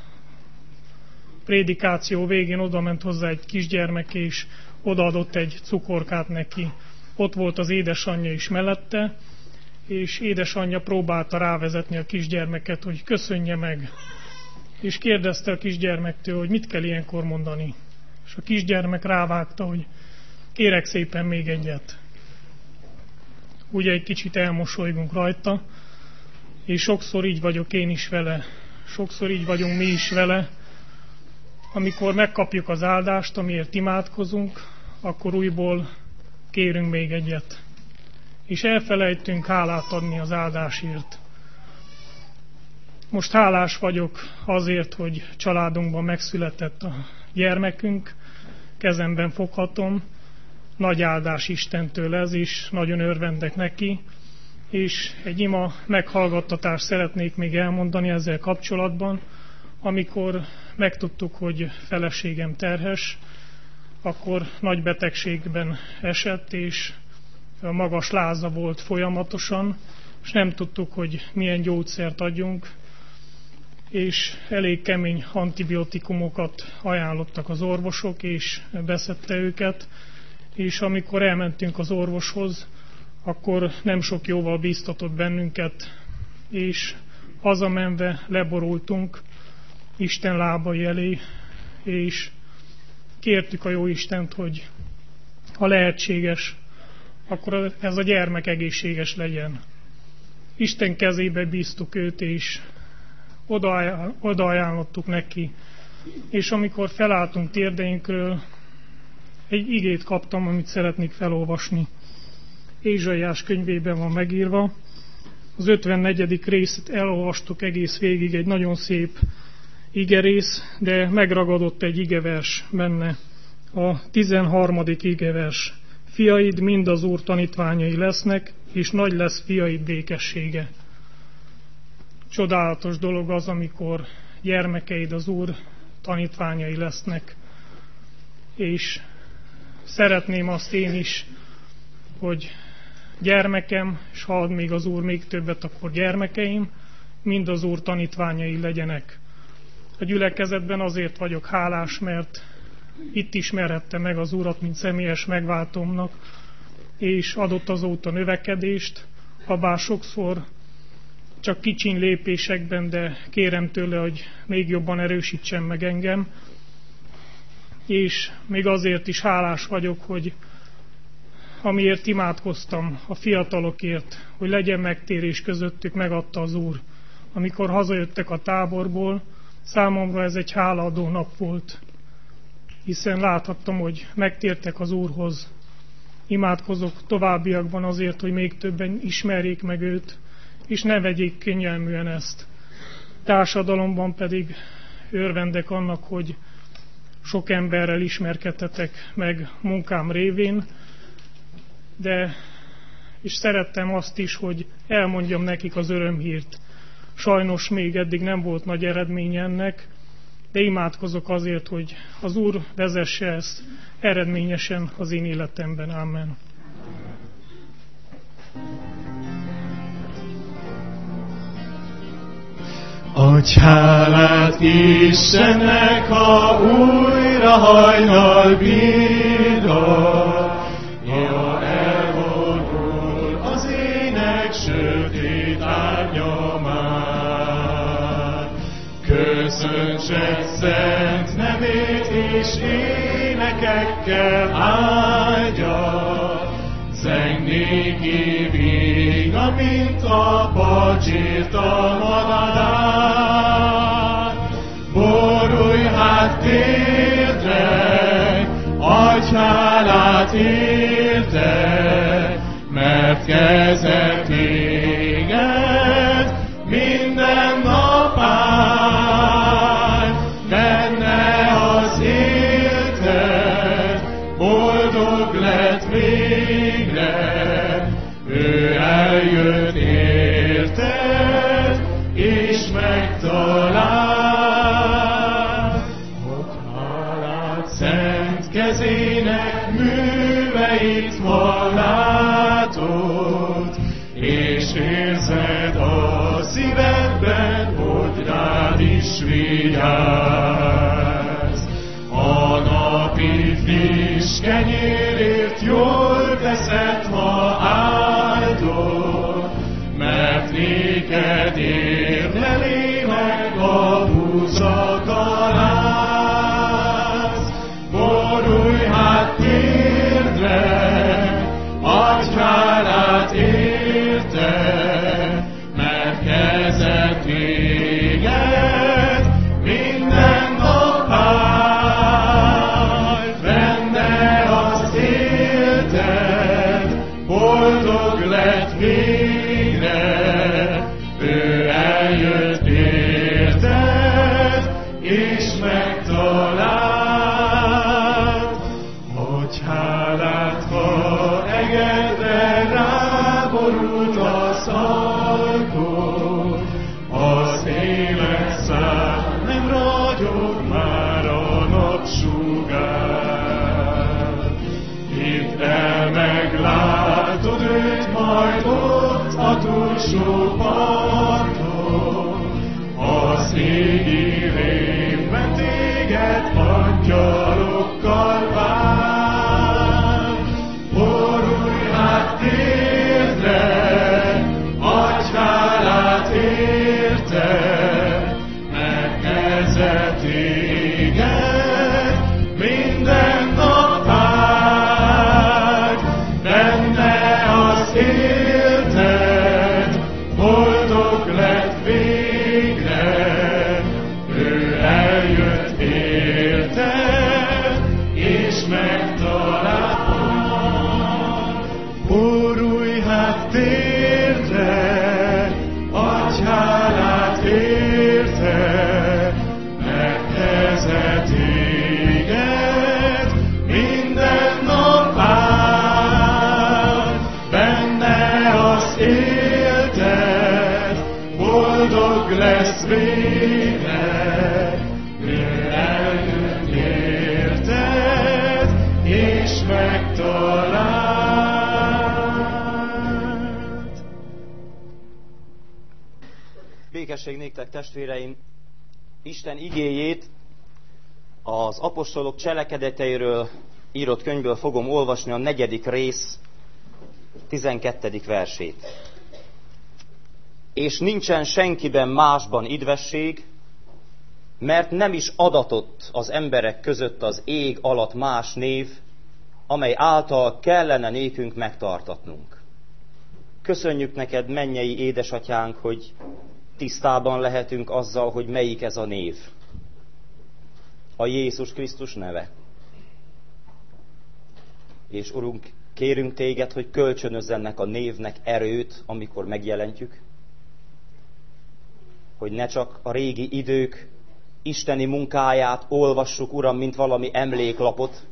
prédikáció végén odament hozzá egy kisgyermek, és odaadott egy cukorkát neki. Ott volt az édesanyja is mellette, és édesanyja próbálta rávezetni a kisgyermeket, hogy köszönje meg. És kérdezte a kisgyermektől, hogy mit kell ilyenkor mondani. És a kisgyermek rávágta, hogy kérek szépen még egyet. Ugye egy kicsit elmosolygunk rajta, és sokszor így vagyok én is vele. Sokszor így vagyunk mi is vele. Amikor megkapjuk az áldást, amiért imádkozunk, akkor újból kérünk még egyet. És elfelejtünk hálát adni az áldásért. Most hálás vagyok azért, hogy családunkban megszületett a gyermekünk, kezemben foghatom, nagy áldás Istentől ez is, nagyon örvendek neki, és egy ima meghallgattatást szeretnék még elmondani ezzel kapcsolatban. Amikor megtudtuk, hogy feleségem terhes, akkor nagy betegségben esett, és magas láza volt folyamatosan, és nem tudtuk, hogy milyen gyógyszert adjunk, és elég kemény antibiotikumokat ajánlottak az orvosok, és beszedte őket, és amikor elmentünk az orvoshoz, akkor nem sok jóval bíztatott bennünket, és hazamenve leborultunk Isten lábai elé, és kértük a Jóistent, hogy ha lehetséges, akkor ez a gyermek egészséges legyen. Isten kezébe bíztuk őt, és oda ajánlottuk neki. És amikor felálltunk térdeinkről, egy igét kaptam, amit szeretnék felolvasni. Ézsaiás könyvében van megírva. Az 54. részt elolvastuk egész végig, egy nagyon szép igerész, de megragadott egy igevers benne. A 13. igevers. Fiaid mind az Úr tanítványai lesznek, és nagy lesz fiaid békessége. Csodálatos dolog az, amikor gyermekeid az Úr tanítványai lesznek, és szeretném azt én is, hogy gyermekem, és ha ad még az Úr még többet, akkor gyermekeim, mind az Úr tanítványai legyenek. A gyülekezetben azért vagyok hálás, mert itt ismerhettem meg az Urat, mint személyes megváltómnak, és adott azóta növekedést, habár sokszor csak kicsin lépésekben, de kérem tőle, hogy még jobban erősítsen meg engem. És még azért is hálás vagyok, hogy amiért imádkoztam a fiatalokért, hogy legyen megtérés közöttük, megadta az Úr. Amikor hazajöttek a táborból, számomra ez egy hálaadó nap volt, hiszen láthattam, hogy megtértek az Úrhoz. Imádkozok továbbiakban azért, hogy még többen ismerjék meg őt, és ne vegyék könnyelműen ezt. Társadalomban pedig örvendek annak, hogy sok emberrel ismerkedhetek meg munkám révén, és szerettem azt is, hogy elmondjam nekik az örömhírt. Sajnos még eddig nem volt nagy eredmény ennek, de imádkozok azért, hogy az Úr vezesse ezt eredményesen az én életemben. Amen. Adj hálát Istennek, ha újra hajnal bírod, ja, elvonul az ének sötét árnyamán. Köszöntsed szent nevét, és énekekkel áldja, zengnéki víga, mint a pacsírt a maradár. Borulj hát térdre, adj hálát érte, mert kezed téged minden nap áll. Benne az életed, boldog lett végre, ő eljött érted, és megtalált. Szent kezének műveit ma látod, és érzed a szívedben, hogy rád is vigyáz. A napi friss kenyérért jól teszed, ha áldod, mert néked érdelének a búza kalász. Borulj hát térdre, adj hálát érte, mert kezed téged minden nap áll. Benne az életed, boldog lett végre, ő eljött érted, és megtalált. Adj hálát, ha egedre ráborult az alkot, az élet szám nem ragyog már a napsugár. Hidd el, meglátod őt majd ott a túlsó parton, az égi révben téged angyalokkal vár. Borulj hát térdre, adj hálát érte, mert kezed téged minden nap áld. Benne az életed, boldog lett végre, ő eljött érted, és megtalált. Borulj hát térdre, adj hálát érte, mert kezed téged minden nap áll. Benne az életed, boldog lesz végre, ő eljött érted, és megtalált. Békesség néktek, testvéreim! Isten igéjét az apostolok cselekedeteiről írott könyvből fogom olvasni, a 4. rész 12. versét. És nincsen senkiben másban idvesség, mert nem is adatott az emberek között az ég alatt más név, amely által kellene nékünk megtartatnunk. Köszönjük neked, mennyei édesatyánk, hogy tisztában lehetünk azzal, hogy melyik ez a név. A Jézus Krisztus neve. És Urunk, kérünk téged, hogy kölcsönözz ennek a névnek erőt, amikor megjelentjük, hogy ne csak a régi idők isteni munkáját olvassuk, Uram, mint valami emléklapot,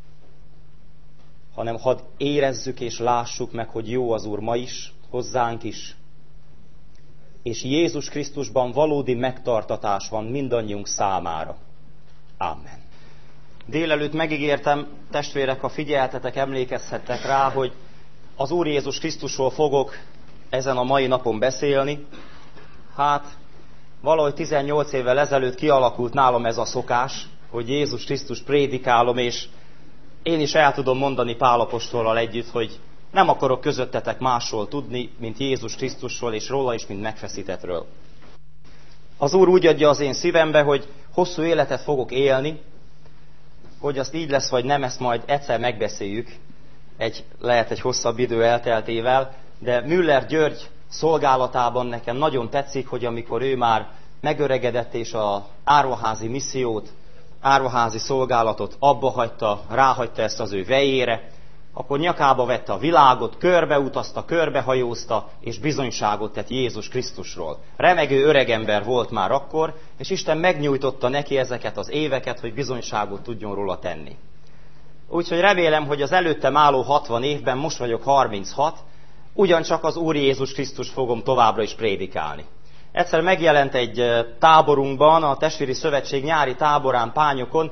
hanem hadd érezzük és lássuk meg, hogy jó az Úr ma is, hozzánk is, és Jézus Krisztusban valódi megtartatás van mindannyiunk számára. Amen. Délelőtt megígértem, testvérek, ha figyeltetek, emlékezhettek rá, hogy az Úr Jézus Krisztusról fogok ezen a mai napon beszélni. Hát, valahogy 18 évvel ezelőtt kialakult nálam ez a szokás, hogy Jézus Krisztus prédikálom, és én is el tudom mondani Pál apostollal együtt, hogy nem akarok közöttetek másról tudni, mint Jézus Krisztusról, és róla is, mint megfeszítettről. Az Úr úgy adja az én szívembe, hogy hosszú életet fogok élni, hogy azt így lesz, vagy nem, ezt majd egyszer megbeszéljük, lehet egy hosszabb idő elteltével, de Müller György szolgálatában nekem nagyon tetszik, hogy amikor ő már megöregedett és az árvaházi missziót, árvaházi szolgálatot abba hagyta, ráhagyta ezt az ő vejére, akkor nyakába vette a világot, körbeutazta, körbehajózta, és bizonyságot tett Jézus Krisztusról. Remegő öregember volt már akkor, és Isten megnyújtotta neki ezeket az éveket, hogy bizonyságot tudjon róla tenni. Úgyhogy remélem, hogy az előttem álló 60 évben, most vagyok 36, ugyancsak az Úr Jézus Krisztus fogom továbbra is prédikálni. Egyszer megjelent egy táborunkban, a Testvéri Szövetség nyári táborán Pányokon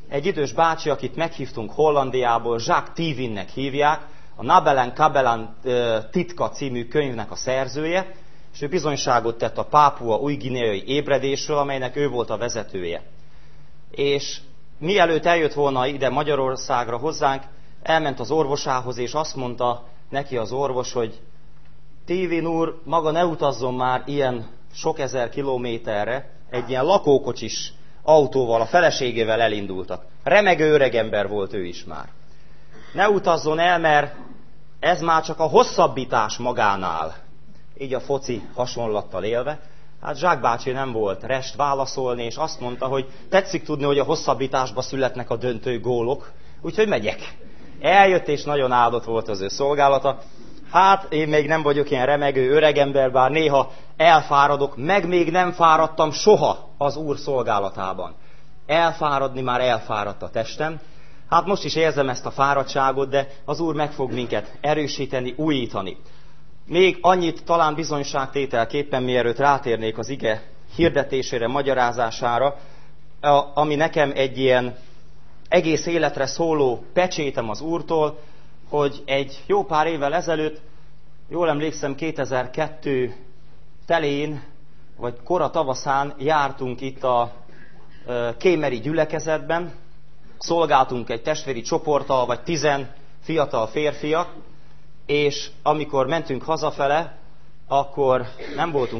egy idős bácsi, akit meghívtunk Hollandiából, Jacques Tivinnek hívják, a Nabelen Kabelen titka című könyvnek a szerzője, és ő bizonyságot tett a Pápua új-guineai ébredésről, amelynek ő volt a vezetője. És mielőtt eljött volna ide Magyarországra hozzánk, elment az orvosához, és azt mondta neki az orvos, hogy Tivin úr, maga ne utazzon már ilyen sok ezer kilométerre, egy ilyen lakókocsis autóval, a feleségével elindultak. Remegő öregember volt ő is már. Ne utazzon el, mert ez már csak a hosszabbítás magánál. Így a foci hasonlattal élve. Hát Zsák bácsi nem volt rest válaszolni, és azt mondta, hogy tetszik tudni, hogy a hosszabbításba születnek a döntő gólok, úgyhogy megyek. Eljött, és nagyon áldott volt az ő szolgálata. Hát én még nem vagyok ilyen remegő öregember, bár néha elfáradok, meg még nem fáradtam soha az Úr szolgálatában. Elfáradni már elfáradt a testem. Hát most is érzem ezt a fáradtságot, de az Úr meg fog minket erősíteni, újítani. Még annyit talán bizonyságtételképpen, mielőtt rátérnék az ige hirdetésére, magyarázására, ami nekem egy ilyen egész életre szóló pecsétem az Úrtól, hogy egy jó pár évvel ezelőtt, jól emlékszem 2002 telén, vagy kora tavaszán jártunk itt a kémeri gyülekezetben, szolgáltunk egy testvéri csoporttal, vagy 10 fiatal férfiak, és amikor mentünk hazafele, akkor nem voltunk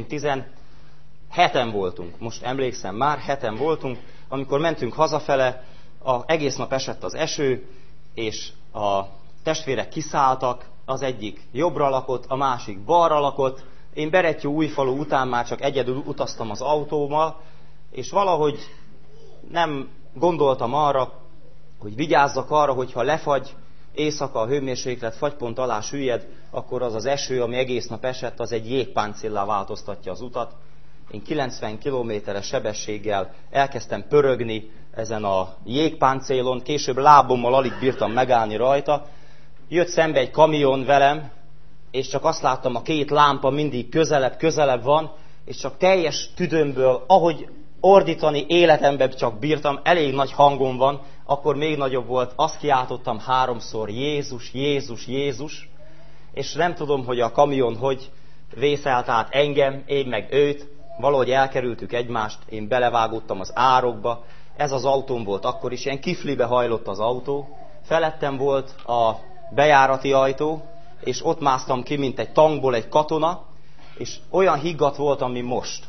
7-en voltunk, most emlékszem már, 7-en voltunk, amikor mentünk hazafele, egész nap esett az eső, és a testvérek kiszálltak, az egyik jobbra lakott, a másik balra lakott, én Berettyó-Újfalu után már csak egyedül utaztam az autómmal, és valahogy nem gondoltam arra, hogy vigyázzak arra, hogyha lefagy, éjszaka a hőmérséklet fagypont alá süllyed, akkor az az eső, ami egész nap esett, az egy jégpáncéllá változtatja az utat. Én 90 km/s sebességgel elkezdtem pörögni ezen a jégpáncélon, később lábommal alig bírtam megállni rajta. Jött szembe egy kamion velem, és csak azt láttam, a két lámpa mindig közelebb van, és csak teljes tüdőmből, ahogy ordítani életemben csak bírtam, elég nagy hangom van, akkor még nagyobb volt, azt kiáltottam 3-szor, Jézus, Jézus, Jézus, és nem tudom, hogy a kamion hogy vészelt át engem, én meg őt, valahogy elkerültük egymást, én belevágottam az árokba, ez az autóm volt akkor is, ilyen kiflibe hajlott az autó, felettem volt a bejárati ajtó, és ott másztam ki, mint egy tankból egy katona, és olyan higgadt voltam, mint most.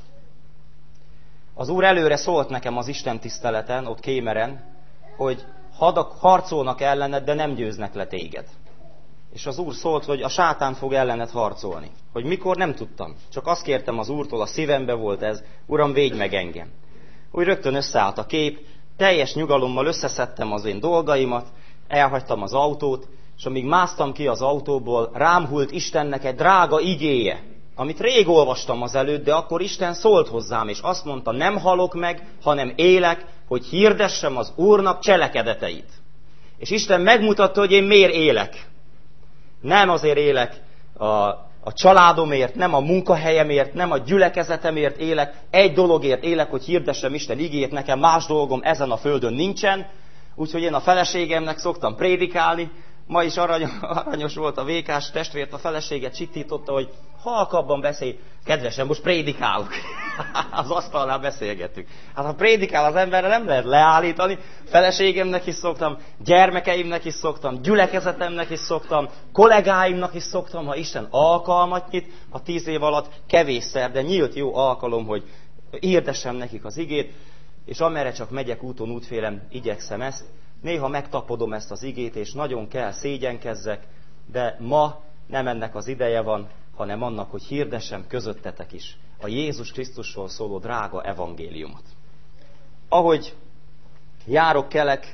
Az Úr előre szólt nekem az Isten tiszteleten, ott Kémeren, hogy hadak harcolnak ellened, de nem győznek le téged. És az Úr szólt, hogy a sátán fog ellened harcolni. Hogy mikor, nem tudtam. Csak azt kértem az Úrtól, a szívembe volt ez, Uram, védj meg engem. Úgy rögtön összeállt a kép, teljes nyugalommal összeszedtem az én dolgaimat, elhagytam az autót, és amíg másztam ki az autóból, rám hult Istennek egy drága igéje, amit rég olvastam az előtt, de akkor Isten szólt hozzám, és azt mondta, nem halok meg, hanem élek, hogy hirdessem az Úrnak cselekedeteit. És Isten megmutatta, hogy én miért élek. Nem azért élek a családomért, nem a munkahelyemért, nem a gyülekezetemért élek, egy dologért élek, hogy hirdessem Isten igéjét, nekem más dolgom ezen a földön nincsen, úgyhogy én a feleségemnek szoktam prédikálni. Ma is aranyos volt a vékás testvért, a feleséget csittította, hogy halkabban beszélj. Kedvesem, most prédikálok. Az asztalnál beszélgetünk. Hát ha prédikál az emberre, nem lehet leállítani. Feleségemnek is szoktam, gyermekeimnek is szoktam, gyülekezetemnek is szoktam, kollégáimnak is szoktam, ha Isten alkalmat nyit, a 10 év alatt kevésszer, de nyílt jó alkalom, hogy hirdessem nekik az igét, és amerre csak megyek úton, útfélem, igyekszem ezt. Néha megtapadom ezt az igét, és nagyon kell szégyenkezzek, de ma nem ennek az ideje van, hanem annak, hogy hirdessem közöttetek is a Jézus Krisztusról szóló drága evangéliumot. Ahogy járok, kelek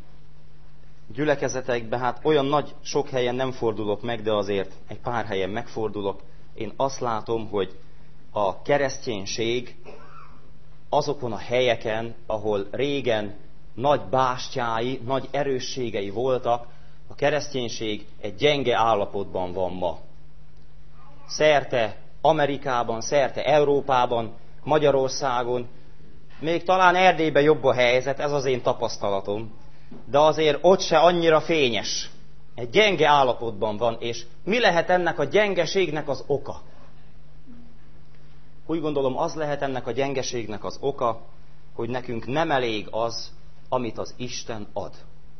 gyülekezetekbe, hát olyan nagy sok helyen nem fordulok meg, de azért egy pár helyen megfordulok. Én azt látom, hogy a kereszténység azokon a helyeken, ahol régen nagy bástyái, nagy erősségei voltak, a kereszténység egy gyenge állapotban van ma. Szerte Amerikában, szerte Európában, Magyarországon még talán Erdélyben jobb a helyzet, ez az én tapasztalatom, de azért ott se annyira fényes. Egy gyenge állapotban van, és mi lehet ennek a gyengeségnek az oka? Úgy gondolom, az lehet ennek a gyengeségnek az oka, hogy nekünk nem elég az, amit az Isten ad.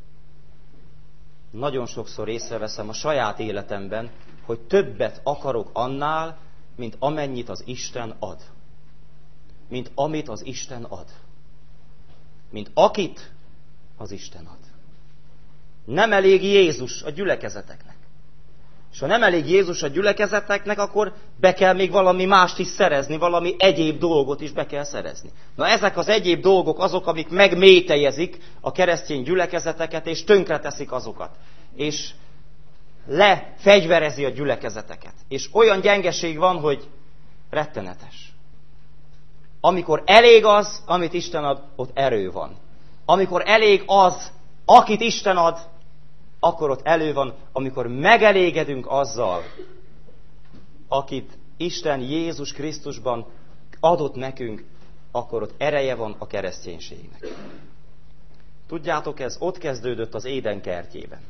Nagyon sokszor észreveszem a saját életemben, hogy többet akarok annál, mint amennyit az Isten ad. Mint amit az Isten ad. Mint akit az Isten ad. Nem elég Jézus a gyülekezeteknek. És ha nem elég Jézus a gyülekezeteknek, akkor be kell még valami mást is szerezni, valami egyéb dolgot is be kell szerezni. Na ezek az egyéb dolgok azok, amik megmételjezik a keresztény gyülekezeteket, és tönkreteszik azokat. És lefegyverezi a gyülekezeteket. És olyan gyengeség van, hogy rettenetes. Amikor elég az, amit Isten ad, ott erő van. Amikor elég az, akit Isten ad, akkor ott elő van, amikor megelégedünk azzal, akit Isten Jézus Krisztusban adott nekünk, akkor ott ereje van a kereszténységnek. Tudjátok, ez ott kezdődött az Éden kertjében.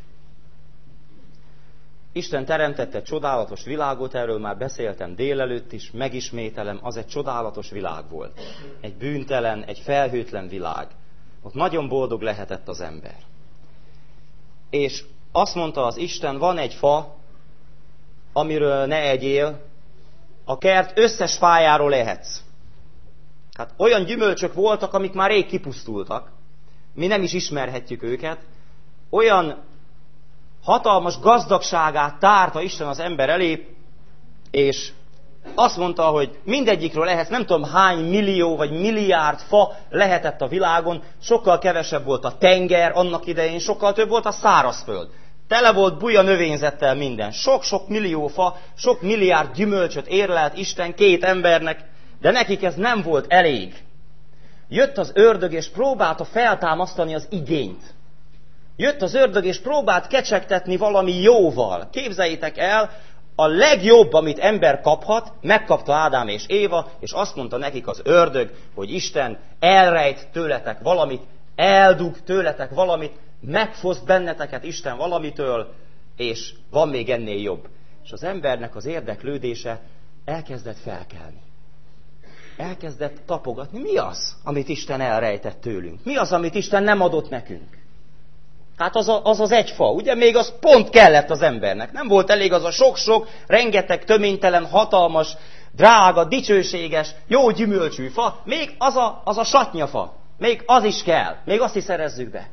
Isten teremtette egy csodálatos világot, erről már beszéltem délelőtt is, megismételem, az egy csodálatos világ volt. Egy bűntelen, egy felhőtlen világ. Ott nagyon boldog lehetett az ember. És azt mondta az Isten, van egy fa, amiről ne egyél, a kert összes fájáról ehetsz. Hát olyan gyümölcsök voltak, amik már rég kipusztultak. Mi nem is ismerhetjük őket. Olyan hatalmas gazdagságát tárta Isten az ember elé, és azt mondta, hogy mindegyikről lehetsz, nem tudom hány millió vagy milliárd fa lehetett a világon, sokkal kevesebb volt a tenger annak idején, sokkal több volt a szárazföld. Tele volt buja növényzettel minden. Sok-sok millió fa, sok milliárd gyümölcsöt érlelt Isten két embernek, de nekik ez nem volt elég. Jött az ördög és próbálta feltámasztani az igényt. Jött az ördög és próbált kecsegtetni valami jóval. Képzeljétek el, a legjobb, amit ember kaphat, megkapta Ádám és Éva, és azt mondta nekik az ördög, hogy Isten elrejt tőletek valamit, eldug tőletek valamit, megfoszt benneteket Isten valamitől, és van még ennél jobb. És az embernek az érdeklődése elkezdett felkelni. Elkezdett tapogatni. Mi az, amit Isten elrejtett tőlünk? Mi az, amit Isten nem adott nekünk? Hát az egy fa, ugye még az pont kellett az embernek. Nem volt elég az a sok-sok, rengeteg, töménytelen, hatalmas, drága, dicsőséges, jó gyümölcsű fa, még az a satnyafa. Még az is kell, még azt is szerezzük be.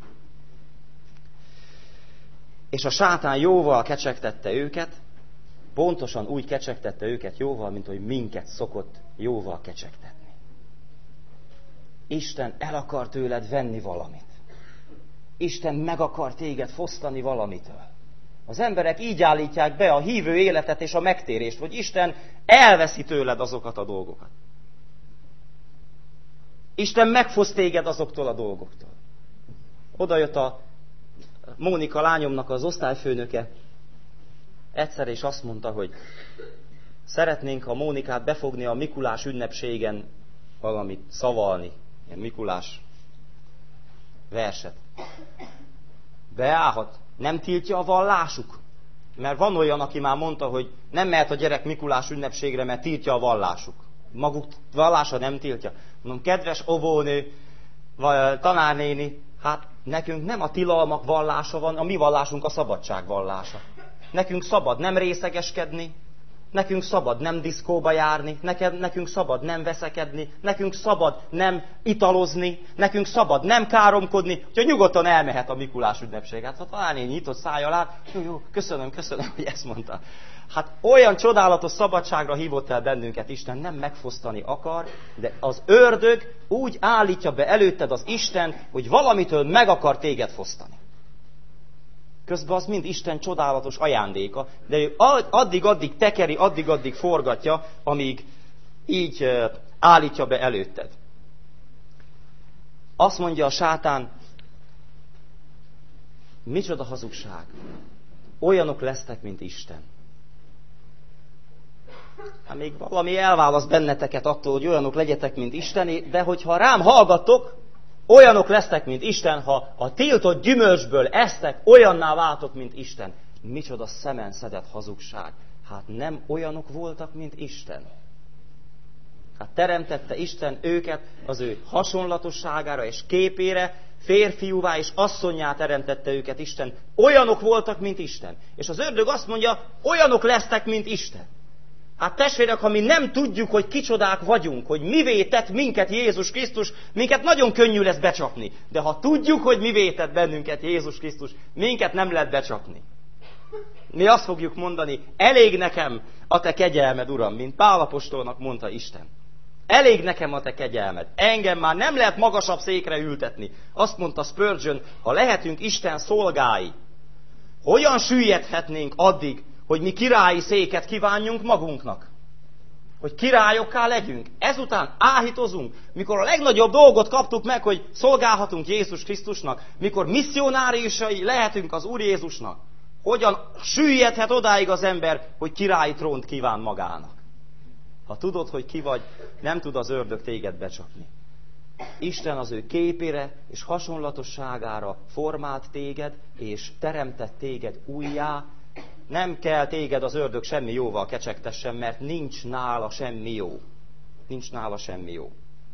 És a sátán jóval kecsegtette őket, pontosan úgy kecsegtette őket jóval, mint hogy minket szokott jóval kecsegtetni. Isten el akar tőled venni valamit. Isten meg akar téged fosztani valamitől. Az emberek így állítják be a hívő életet és a megtérést, hogy Isten elveszi tőled azokat a dolgokat. Isten megfoszt téged azoktól a dolgoktól. Oda jött a Mónika lányomnak az osztályfőnöke egyszer, és azt mondta, hogy szeretnénk a Mónikát befogni a Mikulás ünnepségen valamit szavalni, ilyen Mikulás verset. Beállhat, nem tiltja a vallásuk. Mert van olyan, aki már mondta, hogy nem mehet a gyerek Mikulás ünnepségre, mert tiltja a vallásuk. Maguk vallása nem tiltja. Mondom, kedves óvónő, vagy tanárnéni, hát nekünk nem a tilalmak vallása van, a mi vallásunk a szabadság vallása. Nekünk szabad nem részegeskedni, nekünk szabad nem diszkóba járni, nekünk szabad nem veszekedni, nekünk szabad nem italozni, nekünk szabad nem káromkodni, úgyhogy nyugodtan elmehet a Mikulás ünnepséget. Hát talán én nyitott száj alá, jó, köszönöm, hogy ezt mondta. Hát olyan csodálatos szabadságra hívott el bennünket Isten, nem megfosztani akar, de az ördög úgy állítja be előtted az Isten, hogy valamitől meg akar téged fosztani. Közben az mind Isten csodálatos ajándéka, de ő addig-addig tekeri, addig-addig forgatja, amíg így állítja be előtted. Azt mondja a sátán, micsoda hazugság. Olyanok lesztek, mint Isten. Hát még valami elválaszt benneteket attól, hogy olyanok legyetek, mint Isteni, de hogyha rám hallgattok, olyanok lesztek, mint Isten, ha a tiltott gyümölcsből esztek, olyanná váltok, mint Isten. Micsoda szemen szedett hazugság. Hát nem olyanok voltak, mint Isten. Hát teremtette Isten őket az ő hasonlatosságára és képére, férfiúvá és asszonnyá teremtette őket Isten. Olyanok voltak, mint Isten. És az ördög azt mondja, olyanok lesztek, mint Isten. Hát testvérek, ha mi nem tudjuk, hogy kicsodák vagyunk, hogy mivé tett minket Jézus Krisztus, minket nagyon könnyű lesz becsapni. De ha tudjuk, hogy mivé tett bennünket Jézus Krisztus, minket nem lehet becsapni. Mi azt fogjuk mondani, elég nekem a te kegyelmed, Uram, mint Pál apostolnak mondta Isten. Elég nekem a te kegyelmed. Engem már nem lehet magasabb székre ültetni. Azt mondta Spurgeon, ha lehetünk Isten szolgái, hogyan süllyedhetnénk addig, hogy mi királyi széket kívánjunk magunknak? Hogy királyokká legyünk. Ezután áhítozunk, mikor a legnagyobb dolgot kaptuk meg, hogy szolgálhatunk Jézus Krisztusnak, mikor misszionáriusai lehetünk az Úr Jézusnak. Hogyan süllyedhet odáig az ember, hogy királyi trónt kíván magának? Ha tudod, hogy ki vagy, nem tud az ördög téged becsapni. Isten az ő képére és hasonlatosságára formált téged, és teremtett téged újjá. Nem kell téged az ördög semmi jóval kecsegtessen, mert nincs nála semmi jó. Nincs nála semmi jó.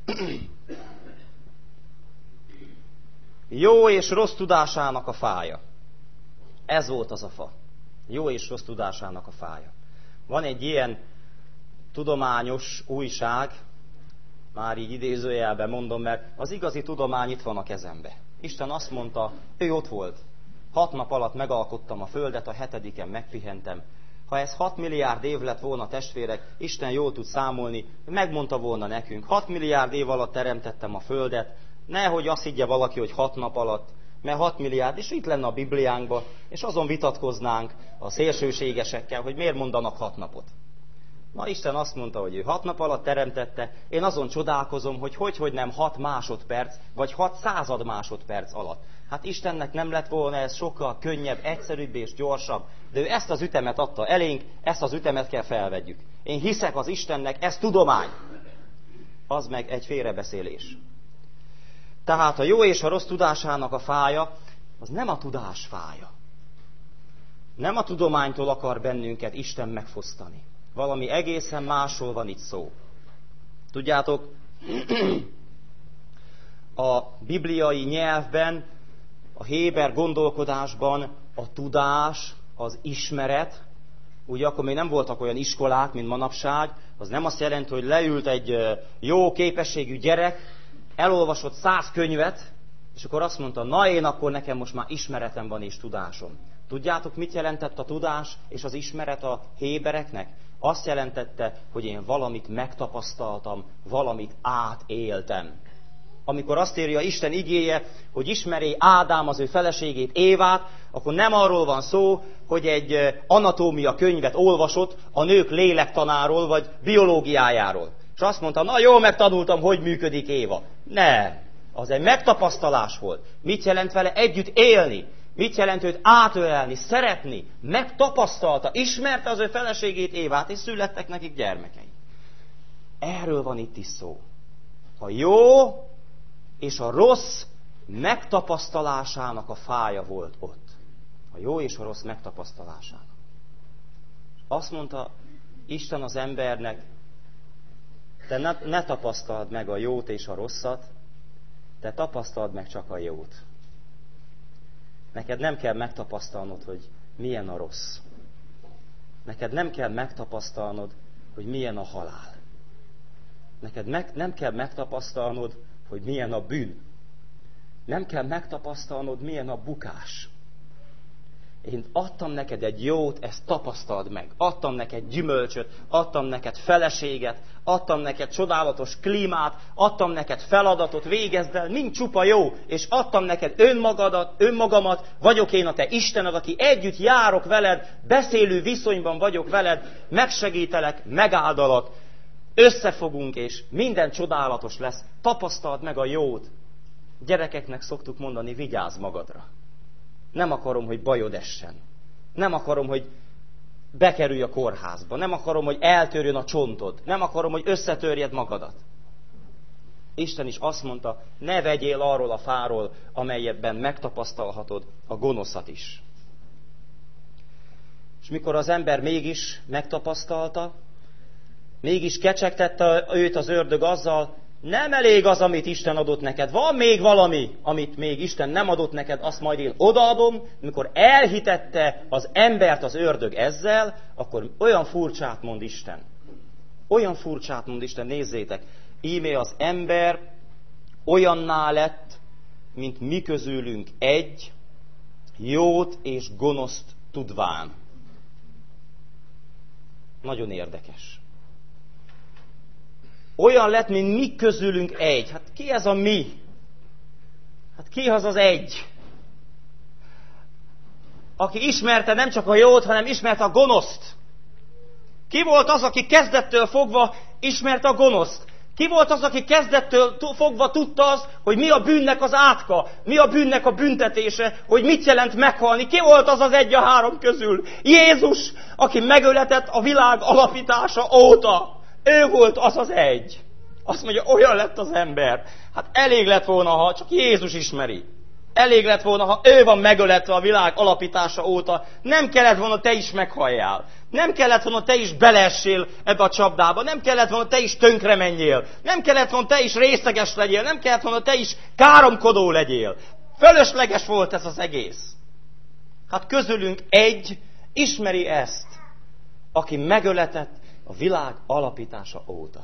Jó és rossz tudásának a fája. Ez volt az a fa. Jó és rossz tudásának a fája. Van egy ilyen tudományos újság, már így idézőjelben mondom, mert az igazi tudomány itt van a kezembe. Isten azt mondta, ő ott volt. 6 nap alatt megalkottam a földet, a 7-en megpihentem. Ha ez 6 milliárd év lett volna, testvérek, Isten jól tud számolni, megmondta volna nekünk. 6 milliárd év alatt teremtettem a földet, nehogy azt higgye valaki, hogy 6 nap alatt, mert 6 milliárd, és itt lenne a Bibliánkban, és azon vitatkoznánk a szélsőségesekkel, hogy miért mondanak 6 napot. Na, Isten azt mondta, hogy ő 6 nap alatt teremtette, én azon csodálkozom, hogy nem 6 másodperc, vagy 6 század másodperc alatt. Hát Istennek nem lett volna ez sokkal könnyebb, egyszerűbb és gyorsabb, de ő ezt az ütemet adta elénk, ezt az ütemet kell felvegyük. Én hiszek az Istennek, ez tudomány. Az meg egy félrebeszélés. Tehát a jó és a rossz tudásának a fája, az nem a tudás fája. Nem a tudománytól akar bennünket Isten megfosztani. Valami egészen másról van itt szó. Tudjátok, a bibliai nyelvben, a héber gondolkodásban a tudás, az ismeret, ugye akkor még nem voltak olyan iskolák, mint manapság, az nem azt jelenti, hogy leült egy jó képességű gyerek, elolvasott 100 könyvet, és akkor azt mondta, na én akkor nekem most már ismeretem van és tudásom. Tudjátok, mit jelentett a tudás és az ismeret a hébereknek? Azt jelentette, hogy én valamit megtapasztaltam, valamit átéltem. Amikor azt írja Isten igéje, hogy ismeri Ádám az ő feleségét, Évát, akkor nem arról van szó, hogy egy anatómia könyvet olvasott a nők lélektanáról vagy biológiájáról. És azt mondta, na jó, megtanultam, hogy működik Éva. Nem, az egy megtapasztalás volt. Mit jelent vele együtt élni? Mit jelent őt átölelni, szeretni? Megtapasztalta, ismerte az ő feleségét, Évát, és születtek nekik gyermekei. Erről van itt is szó. A jó és a rossz megtapasztalásának a fája volt ott. A jó és a rossz megtapasztalásának. Azt mondta Isten az embernek, te ne tapasztald meg a jót és a rosszat, te tapasztald meg csak a jót. Neked nem kell megtapasztalnod, hogy milyen a rossz. Neked nem kell megtapasztalnod, hogy milyen a halál. Neked nem kell megtapasztalnod, hogy milyen a bűn. Nem kell megtapasztalnod, milyen a bukás. Én adtam neked egy jót, ezt tapasztald meg. Adtam neked gyümölcsöt, adtam neked feleséget, adtam neked csodálatos klímát, adtam neked feladatot, végezd el, mind csupa jó, és adtam neked önmagamat, vagyok én a te Istened, aki együtt járok veled, beszélő viszonyban vagyok veled, megsegítelek, megáldalak, összefogunk, és minden csodálatos lesz. Tapasztald meg a jót. Gyerekeknek szoktuk mondani, vigyázz magadra. Nem akarom, hogy bajod essen. Nem akarom, hogy bekerülj a kórházba. Nem akarom, hogy eltörjön a csontod. Nem akarom, hogy összetörjed magadat. Isten is azt mondta, ne vegyél arról a fáról, amelyben megtapasztalhatod a gonoszat is. És mikor az ember mégis megtapasztalta, mégis kecsegtette őt az ördög azzal, nem elég az, amit Isten adott neked. Van még valami, amit még Isten nem adott neked, azt majd én odaadom. Mikor elhitette az embert az ördög ezzel, akkor olyan furcsát mond Isten. Olyan furcsát mond Isten, nézzétek. Íme az ember olyanná lett, mint mi közülünk egy, jót és gonoszt tudván. Nagyon érdekes. Olyan lett, mint mi közülünk egy. Hát ki ez a mi? Hát ki az az egy? Aki ismerte nem csak a jót, hanem ismerte a gonoszt. Ki volt az, aki kezdettől fogva ismerte a gonoszt? Ki volt az, aki kezdettől fogva tudta az, hogy mi a bűnnek az átka, mi a bűnnek a büntetése, hogy mit jelent meghalni? Ki volt az az egy a három közül? Jézus, aki megöletett a világ alapítása óta. Ő volt az az egy. Azt mondja, olyan lett az ember. Hát elég lett volna, ha csak Jézus ismeri. Elég lett volna, ha ő van megöletve a világ alapítása óta. Nem kellett volna, te is meghalljál. Nem kellett volna, te is beleessél ebbe a csapdába. Nem kellett volna, te is tönkre menjél. Nem kellett volna, te is részeges legyél. Nem kellett volna, te is káromkodó legyél. Fölösleges volt ez az egész. Hát közülünk egy ismeri ezt, aki megöletett a világ alapítása óta.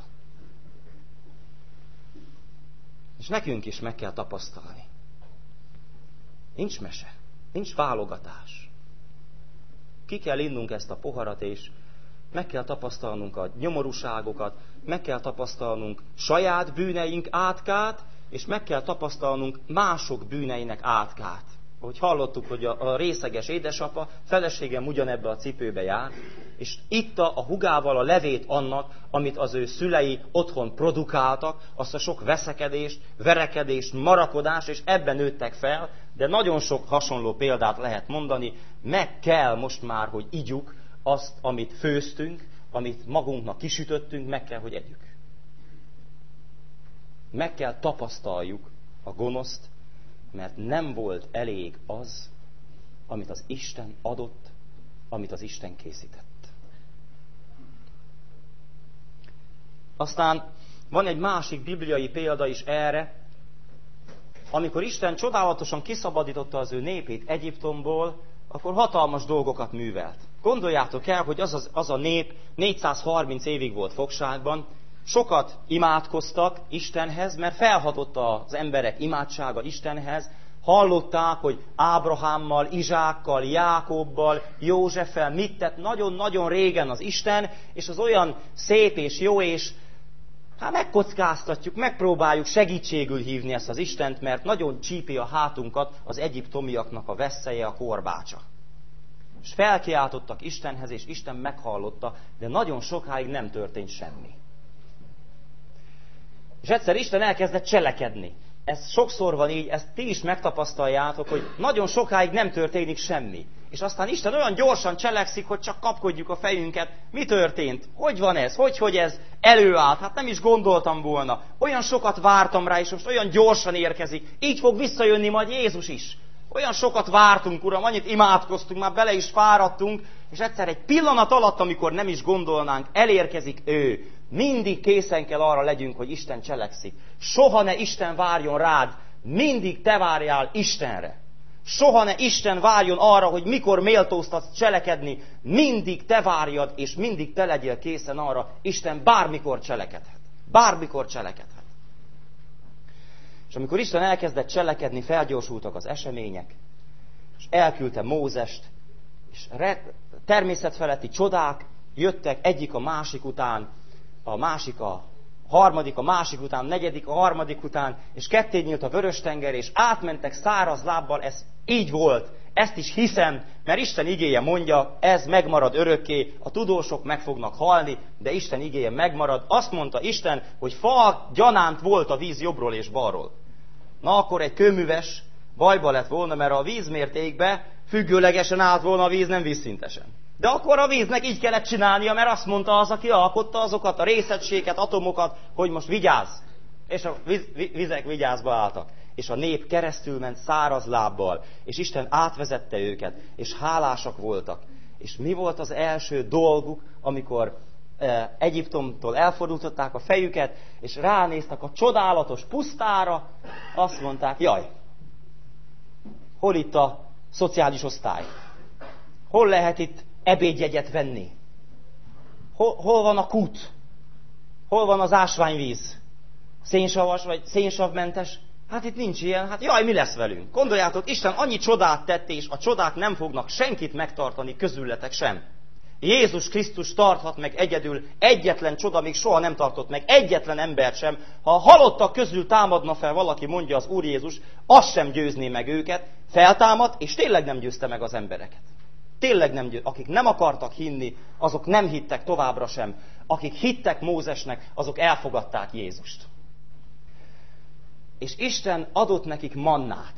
És nekünk is meg kell tapasztalni. Nincs mese, nincs válogatás. Ki kell innunk ezt a poharat, és meg kell tapasztalnunk a nyomorúságokat, meg kell tapasztalnunk saját bűneink átkát, és meg kell tapasztalnunk mások bűneinek átkát. Ahogy hallottuk, hogy a részeges édesapa feleségem ugyanebbe a cipőbe jár, és itta a hugával a levét annak, amit az ő szülei otthon produkáltak, azt a sok veszekedést, verekedést, marakodást, és ebben nőttek fel, de nagyon sok hasonló példát lehet mondani, meg kell most már, hogy igyuk azt, amit főztünk, amit magunknak kisütöttünk, meg kell, hogy együk. Meg kell tapasztaljuk a gonoszt, mert nem volt elég az, amit az Isten adott, amit az Isten készített. Aztán van egy másik bibliai példa is erre, amikor Isten csodálatosan kiszabadította az ő népét Egyiptomból, akkor hatalmas dolgokat művelt. Gondoljátok el, hogy az a nép 430 évig volt fogságban, sokat imádkoztak Istenhez, mert felhatott az emberek imádsága Istenhez, hallották, hogy Ábrahámmal, Izsákkal, Jákobbal, Józseffel mit tett nagyon-nagyon régen az Isten, és az olyan szép és jó, és hát megkockáztatjuk, megpróbáljuk segítségül hívni ezt az Istent, mert nagyon csípi a hátunkat az egyiptomiaknak a vesszeje, a korbácsa. És felkiáltottak Istenhez, és Isten meghallotta, de nagyon sokáig nem történt semmi. És egyszer Isten elkezdett cselekedni. Ez sokszor van így, ezt ti is megtapasztaljátok, hogy nagyon sokáig nem történik semmi. És aztán Isten olyan gyorsan cselekszik, hogy csak kapkodjuk a fejünket. Mi történt? Hogy van ez? Hogy ez előállt? Hát nem is gondoltam volna. Olyan sokat vártam rá, és most olyan gyorsan érkezik. Így fog visszajönni majd Jézus is. Olyan sokat vártunk, Uram, annyit imádkoztunk, már bele is fáradtunk, és egyszer egy pillanat alatt, amikor nem is gondolnánk, elérkezik ő. Mindig készen kell arra legyünk, hogy Isten cselekszik. Soha ne Isten várjon rád, mindig te várjál Istenre. Soha ne Isten várjon arra, hogy mikor méltóztatsz cselekedni, mindig te várjad, és mindig te legyél készen arra, Isten bármikor cselekedhet. Bármikor cselekedhet. És amikor Isten elkezdett cselekedni, felgyorsultak az események, és elküldte Mózest, és természetfeletti csodák jöttek egyik a másik után, a másik a harmadik, a másik után, a negyedik, a harmadik után, és ketté nyílt a Vörös-tenger, és átmentek száraz lábbal, ez így volt. Ezt is hiszem, mert Isten igéje mondja, ez megmarad örökké, a tudósok meg fognak halni, de Isten igéje megmarad. Azt mondta Isten, hogy fa gyanánt volt a víz jobbról és balról. Na akkor egy kőműves bajba lett volna, mert a vízmértékbe függőlegesen állt volna a víz, nem vízszintesen. De akkor a víznek így kellett csinálnia, mert azt mondta az, aki alkotta azokat a részegységeket, atomokat, hogy most vigyázz. És a vizek vigyázba álltak. És a nép keresztül ment száraz lábbal, és Isten átvezette őket, és hálásak voltak. És mi volt az első dolguk, amikor Egyiptomtól elfordultatták a fejüket, és ránéztek a csodálatos pusztára, azt mondták, jaj, hol itt a szociális osztály? Hol lehet itt ebédjegyet venni? Hol van a kút? Hol van az ásványvíz? Szénsavas vagy szénsavmentes? Hát itt nincs ilyen, hát jaj, mi lesz velünk? Gondoljátok, Isten annyi csodát tett, és a csodák nem fognak senkit megtartani, közületek sem. Jézus Krisztus tarthat meg egyedül, egyetlen csoda még soha nem tartott meg, egyetlen embert sem. Ha a halottak közül támadna fel valaki, mondja az Úr Jézus, az sem győzné meg őket, feltámadt, és tényleg nem győzte meg az embereket. Tényleg nem győzte. Akik nem akartak hinni, azok nem hittek továbbra sem. Akik hittek Mózesnek, azok elfogadták Jézust. És Isten adott nekik mannát.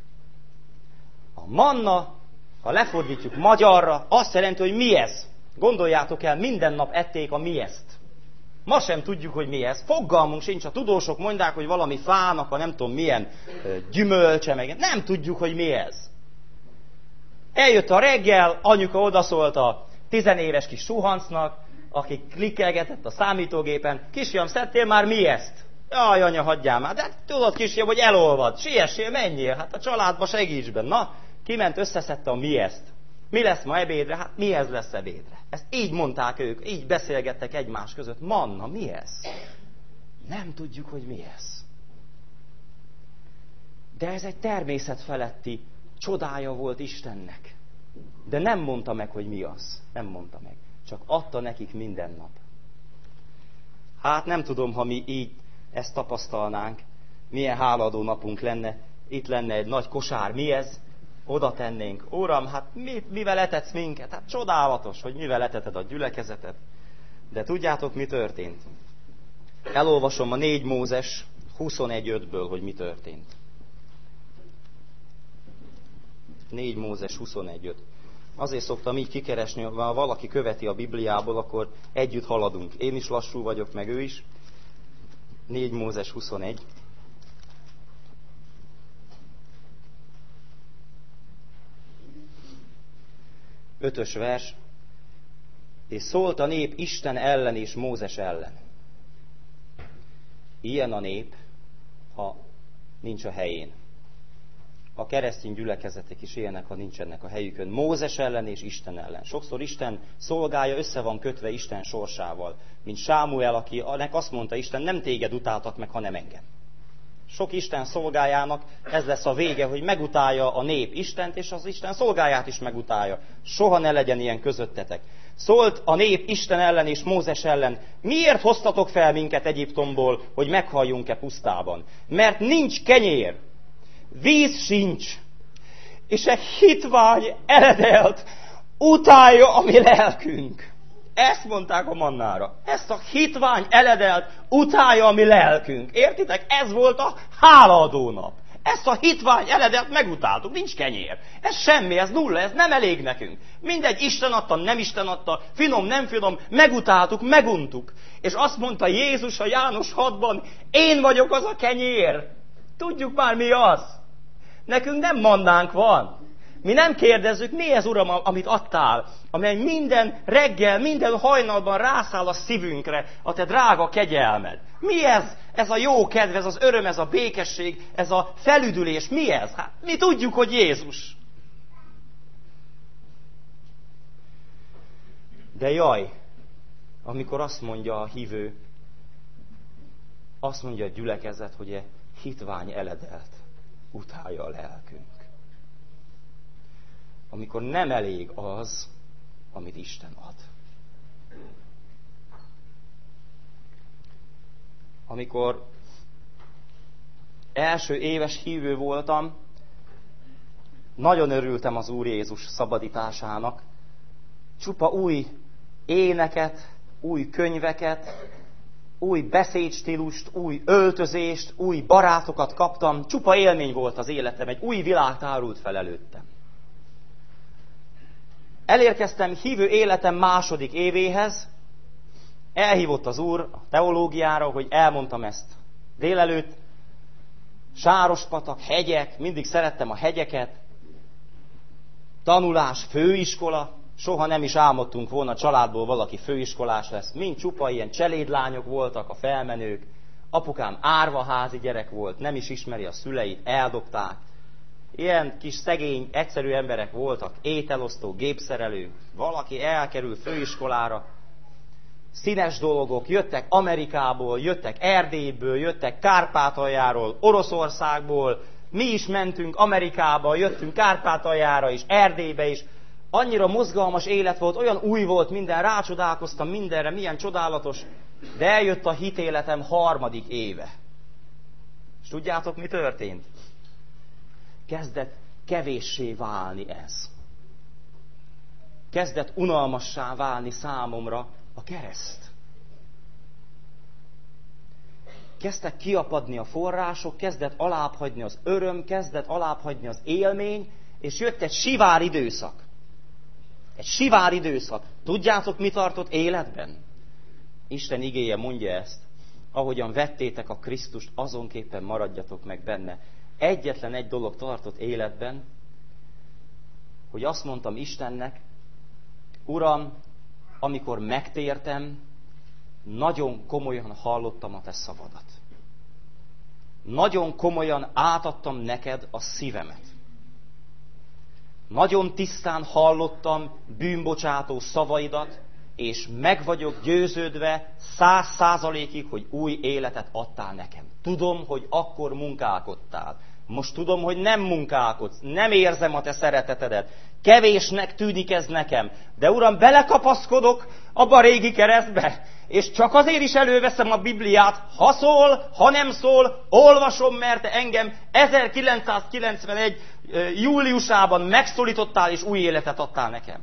A manna, ha lefordítjuk magyarra, azt jelenti, hogy mi ez. Gondoljátok el, minden nap ették a mi ezt. Ma sem tudjuk, hogy mi ez. Fogalmunk sincs, a tudósok mondják, hogy valami fának, a nem tudom milyen gyümölcse, meg nem tudjuk, hogy mi ez. Eljött a reggel, anyuka odaszólt a 10 éves kis suhancnak, aki klikkelgetett a számítógépen, kisfiam, szedtél már mi ezt? Jaj, anya, hagyjál már, de tudod, kisfiam, hogy elolvad, siessél, menjél, hát a családba segíts benne. Na, kiment, összeszedte a mi ezt. Mi lesz ma ebédre? Hát mi ez lesz ebédre? Ezt így mondták ők, így beszélgettek egymás között. Manna, mi ez? Nem tudjuk, hogy mi ez. De ez egy természetfeletti csodája volt Istennek. De nem mondta meg, hogy mi az. Nem mondta meg. Csak adta nekik minden nap. Hát nem tudom, ha mi így ezt tapasztalnánk, milyen hálaadó napunk lenne. Itt lenne egy nagy kosár. Mi ez? Oda tennénk. Uram, hát mivel etetsz minket? Hát csodálatos, hogy mivel eteted a gyülekezetet. De tudjátok, mi történt? Elolvasom a 4 Mózes 21:5-ből, hogy mi történt. 4 Mózes 21:5. Azért szoktam így kikeresni, ha valaki követi a Bibliából, akkor együtt haladunk. Én is lassú vagyok, meg ő is. 4 Mózes 21. Ötös vers. És szólt a nép Isten ellen és Mózes ellen. Ilyen a nép, ha nincs a helyén. A keresztény gyülekezetek is ilyenek, ha nincsenek a helyükön. Mózes ellen és Isten ellen. Sokszor Isten szolgája össze van kötve Isten sorsával. Mint Sámuel, akinek azt mondta Isten, nem téged utáltak meg, hanem engem. Sok Isten szolgájának ez lesz a vége, hogy megutálja a nép Istent, és az Isten szolgáját is megutálja. Soha ne legyen ilyen közöttetek. Szólt a nép Isten ellen és Mózes ellen, miért hoztatok fel minket Egyiptomból, hogy meghalljunk-e pusztában? Mert nincs kenyér, víz sincs, és egy hitvány eledelt utálja a mi lelkünk. Ezt mondták a mannára. Ezt a hitvány eledelt utálja a mi lelkünk. Értitek? Ez volt a hálaadó nap. Ezt a hitvány eledelt megutáltuk. Nincs kenyér. Ez semmi, ez nulla, ez nem elég nekünk. Mindegy, Isten adta, nem Isten adta, finom, nem finom, megutáltuk, meguntuk. És azt mondta Jézus a János 6-ban, én vagyok az a kenyér. Tudjuk már, mi az. Nekünk nem mannánk van. Mi nem kérdezzük, mi ez, Uram, amit adtál, amely minden reggel, minden hajnalban rászáll a szívünkre, a te drága kegyelmed. Mi ez? Ez a jó kedv, ez az öröm, ez a békesség, ez a felüdülés. Mi ez? Hát mi tudjuk, hogy Jézus. De jaj, amikor azt mondja a hívő, azt mondja a gyülekezet, hogy a hitvány eledelt utálja a lelkünk. Amikor nem elég az, amit Isten ad. Amikor első éves hívő voltam, nagyon örültem az Úr Jézus szabadításának. Csupa új éneket, új könyveket, új beszédstílust, új öltözést, új barátokat kaptam. Csupa élmény volt az életem, egy új világ tárult fel előttem. Elérkeztem hívő életem második évéhez, elhívott az Úr a teológiára, hogy elmondtam ezt délelőtt. Sárospatak, hegyek, mindig szerettem a hegyeket. Tanulás, főiskola, soha nem is álmodtunk volna, családból valaki főiskolás lesz. Mind csupa ilyen cselédlányok voltak, a felmenők. Apukám árvaházi gyerek volt, nem is ismeri a szüleit, eldobták. Ilyen kis szegény, egyszerű emberek voltak, ételosztó, gépszerelő. Valaki elkerül főiskolára. Színes dolgok, jöttek Amerikából, jöttek Erdélyből, jöttek Kárpátaljáról, Oroszországból. Mi is mentünk Amerikába, jöttünk Kárpátaljára is, Erdélybe is. Annyira mozgalmas élet volt, olyan új volt minden, rácsodálkoztam mindenre, milyen csodálatos. De eljött a hitéletem 3. éve. És tudjátok, mi történt? Kezdett kevéssé válni ez. Kezdett unalmassá válni számomra a kereszt. Kezdtek kiapadni a források, kezdett alábbhagyni az öröm, kezdett alábbhagyni az élmény, és jött egy sivár időszak. Egy sivár időszak. Tudjátok, mi tartott életben? Isten igéje mondja ezt. Ahogyan vettétek a Krisztust, azonképpen maradjatok meg benne. Egyetlen egy dolog tartott életben, hogy azt mondtam Istennek, Uram, amikor megtértem, nagyon komolyan hallottam a te szavadat. Nagyon komolyan átadtam neked a szívemet. Nagyon tisztán hallottam bűnbocsátó szavaidat, és meg vagyok győződve 100%-ig, hogy új életet adtál nekem. Tudom, hogy akkor munkálkodtál. Most tudom, hogy nem munkálkodsz, nem érzem a te szeretetedet. Kevésnek tűnik ez nekem. De Uram, belekapaszkodok abba a régi keresztbe, és csak azért is előveszem a Bibliát, ha szól, ha nem szól, olvasom, mert te engem 1991. júliusában megszólítottál, és új életet adtál nekem.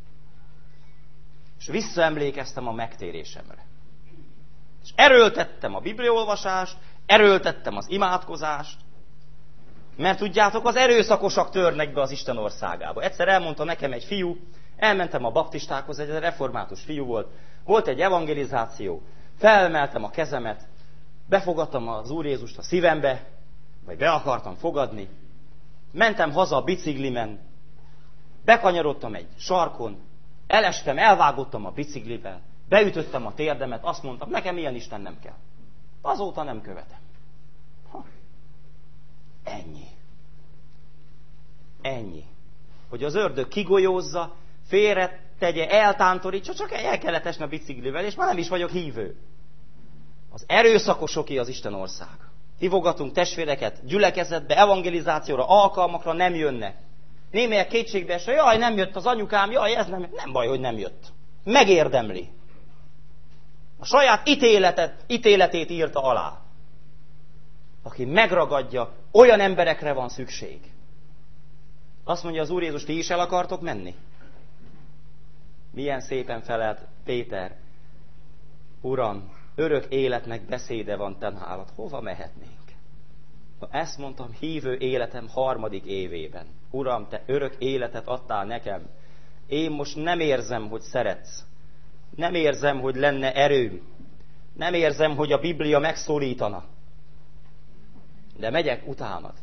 És visszaemlékeztem a megtérésemre. És erőltettem a bibliaolvasást, erőltettem az imádkozást, mert tudjátok, az erőszakosak törnek be az Isten országába. Egyszer elmondta nekem egy fiú, elmentem a baptistákhoz, egy református fiú volt, volt egy evangelizáció, felemeltem a kezemet, befogadtam az Úr Jézust a szívembe, vagy be akartam fogadni, mentem haza a biciklimen, bekanyarodtam egy sarkon, elestem, elvágottam a biciklivel, beütöttem a térdemet, azt mondtam, nekem ilyen Isten nem kell. Azóta nem követem. Ennyi. Ennyi. Hogy az ördög kigolyózza, félre tegye, eltántorítsa, csak el kellett esni a biciklivel, és már nem is vagyok hívő. Az erőszakosoké az Isten ország. Hívogatunk testvéreket gyülekezetbe, evangelizációra, alkalmakra, nem jönnek. Némelyek kétségbe esve, jaj, nem jött az anyukám, jaj, ez nem jött. Nem baj, hogy nem jött. Megérdemli. A saját ítéletét írta alá. Aki megragadja, olyan emberekre van szükség. Azt mondja az Úr Jézus, ti is el akartok menni? Milyen szépen felelt Péter. Uram, örök életnek beszéde van te nálad. Hova mehetnénk? Ezt mondtam hívő életem 3. évében. Uram, te örök életet adtál nekem. Én most nem érzem, hogy szeretsz. Nem érzem, hogy lenne erőm. Nem érzem, hogy a Biblia megszólítana. De megyek utánad.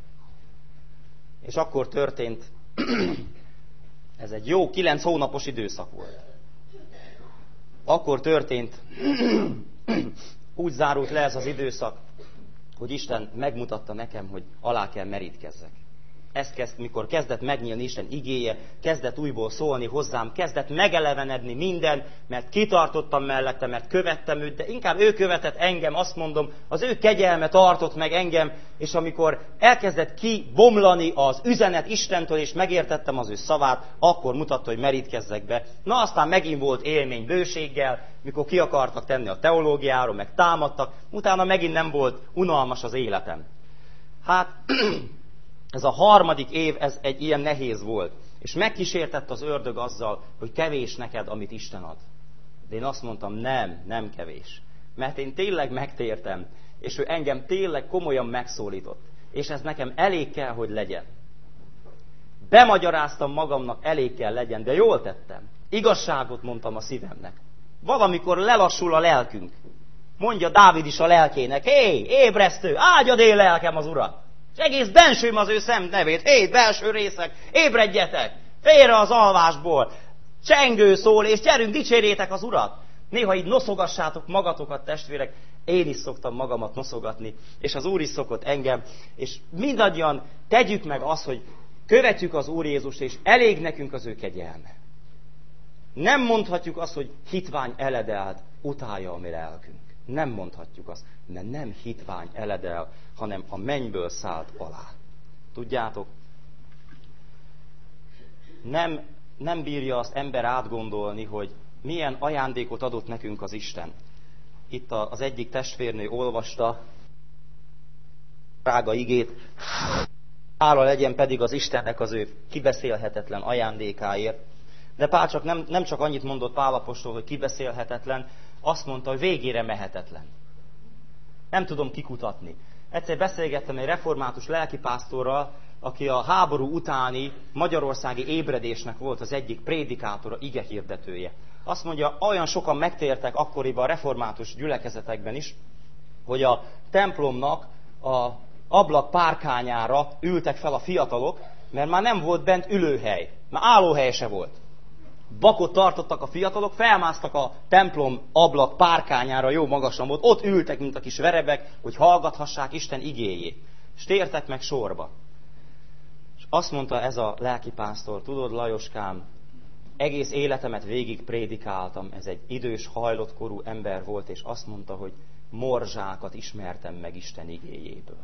És akkor történt, ez egy jó 9 hónapos időszak volt. Akkor történt, úgy zárult le ez az időszak, hogy Isten megmutatta nekem, hogy alá kell merítkezzek. Mikor kezdett megnyílni Isten igéje, kezdett újból szólni hozzám, kezdett megelevenedni minden, mert kitartottam mellette, mert követtem őt, de inkább ő követett engem, azt mondom, az ő kegyelme tartott meg engem, és amikor elkezdett kibomlani az üzenet Istentől, és megértettem az ő szavát, akkor mutatta, hogy merítkezzek be. Na aztán megint volt élmény bőséggel, mikor ki akartak tenni a teológiáról, meg támadtak, utána megint nem volt unalmas az életem. Hát... Ez a 3. év, ez egy ilyen nehéz volt. És megkísértett az ördög azzal, hogy kevés neked, amit Isten ad. De én azt mondtam, nem kevés. Mert én tényleg megtértem, és ő engem tényleg komolyan megszólított. És ez nekem elég kell, hogy legyen. Bemagyaráztam magamnak, elég kell legyen, de jól tettem. Igazságot mondtam a szívemnek. Valamikor lelassul a lelkünk. Mondja Dávid is a lelkének, hé, ébresztő, áldjad én lelkem az Urat. És egész bensőm az ő szent nevét, hé, belső részek, ébredjetek, félre az alvásból, csengő szól, és gyerünk, dicsérjétek az Urat. Néha így noszogassátok magatokat, testvérek, én is szoktam magamat noszogatni, és az Úr is szokott engem, és mindannyian tegyük meg azt, hogy követjük az Úr Jézust, és elég nekünk az ő kegyelme. Nem mondhatjuk azt, hogy hitvány eledelt, utálja a mi lelkünk. Nem mondhatjuk azt, mert nem hitvány eledel, hanem a mennyből szállt alá. Tudjátok, nem bírja azt ember átgondolni, hogy milyen ajándékot adott nekünk az Isten. Itt az egyik testvérnő olvasta drága igét, hála legyen pedig az Istennek az ő kibeszélhetetlen ajándékáért. De Pál nem csak annyit mondott Pál apostol, hogy kibeszélhetetlen, azt mondta, hogy végére mehetetlen. Nem tudom kikutatni. Egyszer beszélgettem egy református lelkipásztorral, aki a háború utáni magyarországi ébredésnek volt az egyik prédikátora, igehirdetője. Azt mondja, olyan sokan megtértek akkoriban a református gyülekezetekben is, hogy a templomnak a ablak párkányára ültek fel a fiatalok, mert már nem volt bent ülőhely, már állóhely se volt. Bakot tartottak a fiatalok, felmásztak a templom ablak párkányára, jó magasan volt, ott ültek, mint a kis verebek, hogy hallgathassák Isten igéjét. És tértek meg sorba. És azt mondta ez a lelkipásztor, tudod Lajoskám, egész életemet végig prédikáltam, ez egy idős, hajlott korú ember volt, és azt mondta, hogy morzsákat ismertem meg Isten igéjéből.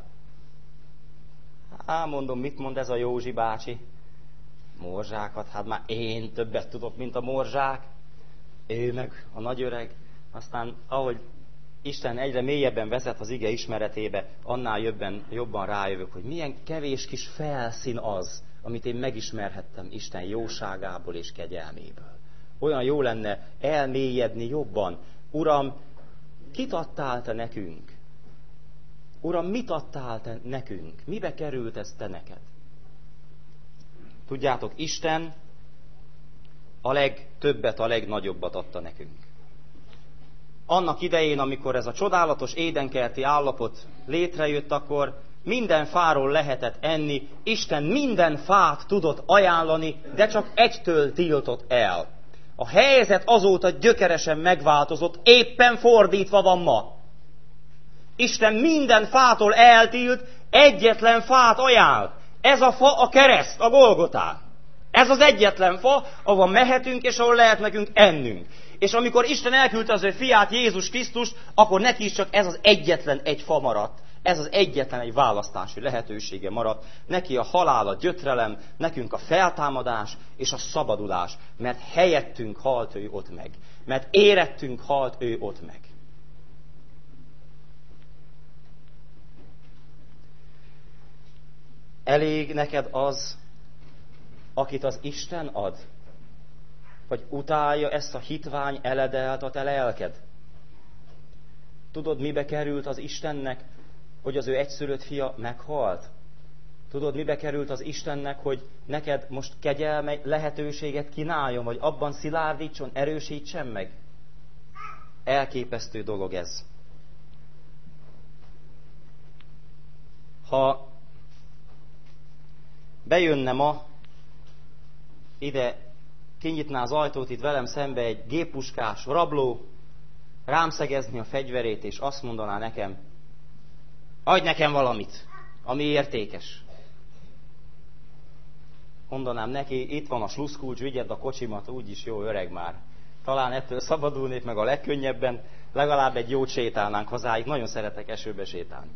Mondom, mit mond ez a Józsi bácsi? Morzsákat, hát már én többet tudok, mint a morzsák. Ő meg a nagyöreg. Aztán, ahogy Isten egyre mélyebben vezet az ige ismeretébe, annál jobban rájövök, hogy milyen kevés kis felszín az, amit én megismerhettem Isten jóságából és kegyelméből. Olyan jó lenne elmélyedni jobban. Uram, kit adtál te nekünk? Uram, mit adtál te nekünk? Mibe került ez te neked? Tudjátok, Isten a legtöbbet, a legnagyobbat adta nekünk. Annak idején, amikor ez a csodálatos édenkerti állapot létrejött, akkor minden fáról lehetett enni, Isten minden fát tudott ajánlani, de csak egytől tiltott el. A helyzet azóta gyökeresen megváltozott, éppen fordítva van ma. Isten minden fától eltilt, egyetlen fát ajánl. Ez a fa a kereszt, a Golgotán. Ez az egyetlen fa, ahol mehetünk, és ahol lehet nekünk ennünk. És amikor Isten elküldte az ő fiát, Jézus Krisztust, akkor neki is csak ez az egyetlen egy fa maradt. Ez az egyetlen egy választási lehetősége maradt. Neki a halál, a gyötrelem, nekünk a feltámadás és a szabadulás. Mert helyettünk halt ő ott meg. Mert érettünk halt ő ott meg. Elég neked az, akit az Isten ad? Vagy utálja ezt a hitvány eledelt a te lelked? Tudod, mibe került az Istennek, hogy az ő egyszülött fia meghalt? Tudod, mibe került az Istennek, hogy neked most kegyelme lehetőséget kínáljon, vagy abban szilárdítson, erősítsen meg? Elképesztő dolog ez. Ha bejönne ma, ide kinyitná az ajtót itt velem szembe egy géppuskás rabló, rám szegezni a fegyverét, és azt mondaná nekem, adj nekem valamit, ami értékes. Mondanám neki, itt van a sluszkulcs, vigyed a kocsimat, úgyis jó öreg már. Talán ettől szabadulnék meg a legkönnyebben, legalább egy jót sétálnánk hazáig, nagyon szeretek esőbe sétálni.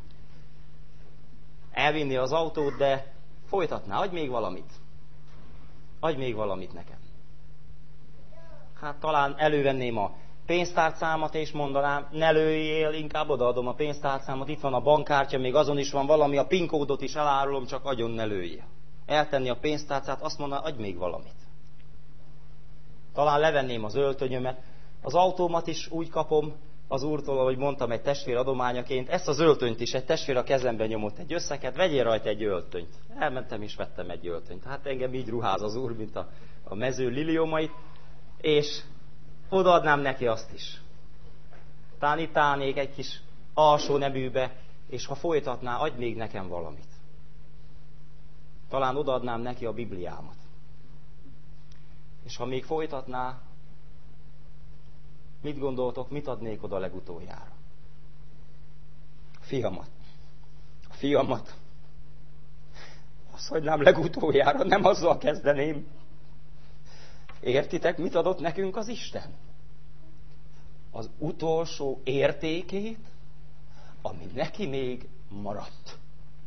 Elvinni az autót, de folytatná, adj még valamit. Adj még valamit nekem. Hát talán elővenném a pénztárcámat, és mondanám, ne lőjél, inkább odaadom a pénztárcámat, itt van a bankkártya, még azon is van valami, a PIN kódot is elárulom, csak agyon ne lőjél. Eltenni a pénztárcát, azt mondaná, adj még valamit. Talán levenném az öltönyömet, az autómat is úgy kapom, az úrtól, ahogy mondtam, egy testvér adományaként, ezt az öltönyt is egy testvér a kezemben nyomott egy összeget, vegyél rajta egy öltönyt. Elmentem és vettem egy öltönyt. Hát engem így ruház az úr, mint a mező liliomait, és odaadnám neki azt is. Tán itt állnék egy kis alsó neműbe, és ha folytatná, adj még nekem valamit. Talán odaadnám neki a Bibliámat. És ha még folytatná, mit gondoltok, mit adnék oda legutoljára? Fiamat. A fiamat. Azt hagynám legutoljára, nem azzal kezdeném. Értitek, mit adott nekünk az Isten? Az utolsó értékét, ami neki még maradt.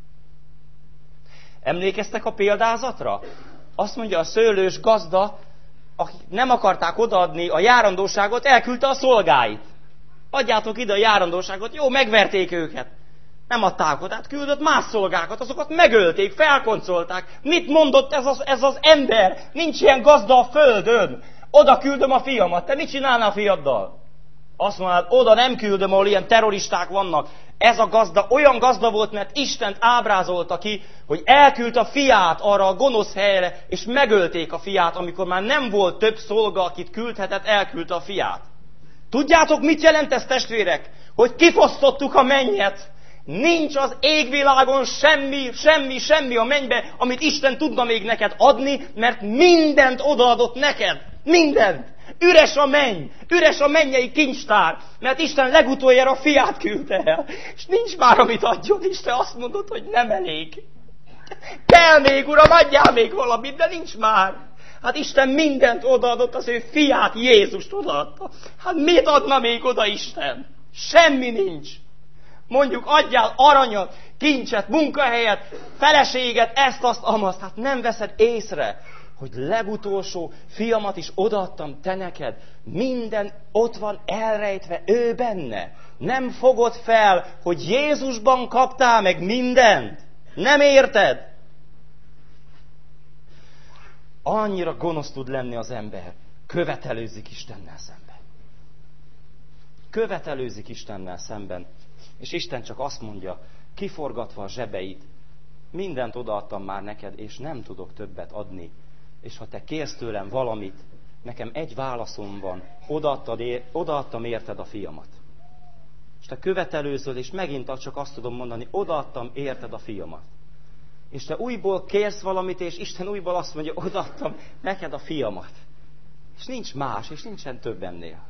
Emlékeztek a példázatra? Azt mondja, a szőlős gazda, akik nem akarták odaadni a járandóságot, elküldte a szolgáit. Adjátok ide a járandóságot, jó, megverték őket. Nem adták oda, hát küldött más szolgákat, azokat megölték, felkoncolták. Mit mondott ez az ember? Nincs ilyen gazda a földön. Oda küldöm a fiamat, te mit csinálnál a fiaddal? Azt mondod, oda nem küldöm, ahol ilyen terroristák vannak. Ez a gazda olyan gazda volt, mert Istent ábrázolta ki, hogy elküldte a fiát arra a gonosz helyre, és megölték a fiát, amikor már nem volt több szolga, akit küldhetett, elküldte a fiát. Tudjátok, mit jelent ez, testvérek? Hogy kifosztottuk a mennyet. Nincs az égvilágon semmi a mennybe, amit Isten tudna még neked adni, mert mindent odaadott neked. Mindent. Üres a menny, üres a mennyei kincstár, mert Isten legutoljára a fiát küldte el. És nincs már, amit adjon. Isten azt mondod, hogy nem elég. Kell még, Uram, adjál még valamit, de nincs már. Hát Isten mindent odaadott, az ő fiát, Jézust odaadta. Hát mit adna még oda Isten? Semmi nincs. Mondjuk adjál aranyat, kincset, munkahelyet, feleséget, ezt, azt, amazt. Hát nem veszed észre, hogy legutolsó fiamat is odaadtam te neked. Minden ott van elrejtve ő benne. Nem fogod fel, hogy Jézusban kaptál meg mindent. Nem érted? Annyira gonosz tud lenni az ember. Követelőzik Istennel szemben. Követelőzik Istennel szemben. És Isten csak azt mondja, kiforgatva a zsebeit, mindent odaadtam már neked, és nem tudok többet adni. És ha te kérsz tőlem valamit, nekem egy válaszom van, odaadtam érted a fiamat. És te követelőzöl, és megint csak azt tudom mondani, odaadtam érted a fiamat. És te újból kérsz valamit, és Isten újból azt mondja, odaadtam neked a fiamat. És nincs más, és nincsen több ennél.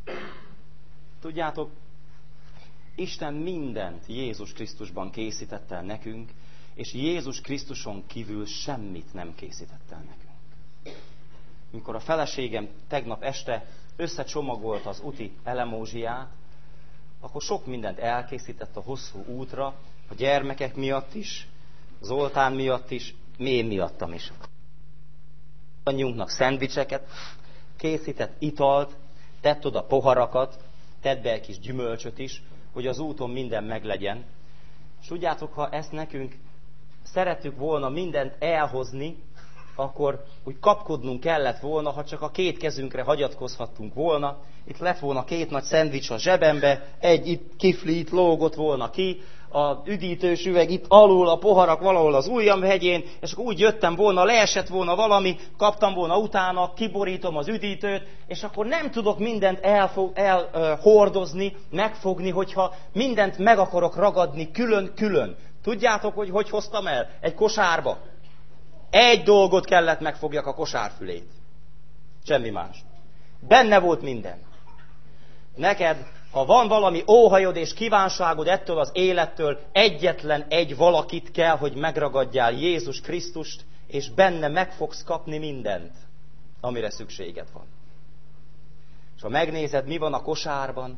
Tudjátok, Isten mindent Jézus Krisztusban készített el nekünk, és Jézus Krisztuson kívül semmit nem készített el nekünk. Mikor a feleségem tegnap este összecsomagolt az úti elemózsiát, akkor sok mindent elkészített a hosszú útra, a gyermekek miatt is, Zoltán miatt is, én miattam is. Anyunknak szendvicseket, készített italt, tett oda poharakat, tett be egy kis gyümölcsöt is, hogy az úton minden meglegyen. És tudjátok, ha ezt nekünk szerettük volna mindent elhozni, akkor úgy kapkodnunk kellett volna, ha csak a két kezünkre hagyatkozhattunk volna. Itt lett volna két nagy szendvics a zsebembe, egy itt kifli itt lógott volna ki, a üdítős üveg itt alul, a poharak valahol az ujjamhegyén, és akkor úgy jöttem volna, leesett volna valami, kaptam volna utána, kiborítom az üdítőt, és akkor nem tudok mindent elhordozni, megfogni, hogyha mindent meg akarok ragadni külön-külön. Tudjátok, hogy hoztam el? Egy kosárba. Egy dolgot kellett megfogjak, a kosárfülét. Semmi más. Benne volt minden. Neked, ha van valami óhajod és kívánságod ettől az élettől, egyetlen egy valakit kell, hogy megragadjál, Jézus Krisztust, és benne meg fogsz kapni mindent, amire szükséged van. És ha megnézed, mi van a kosárban,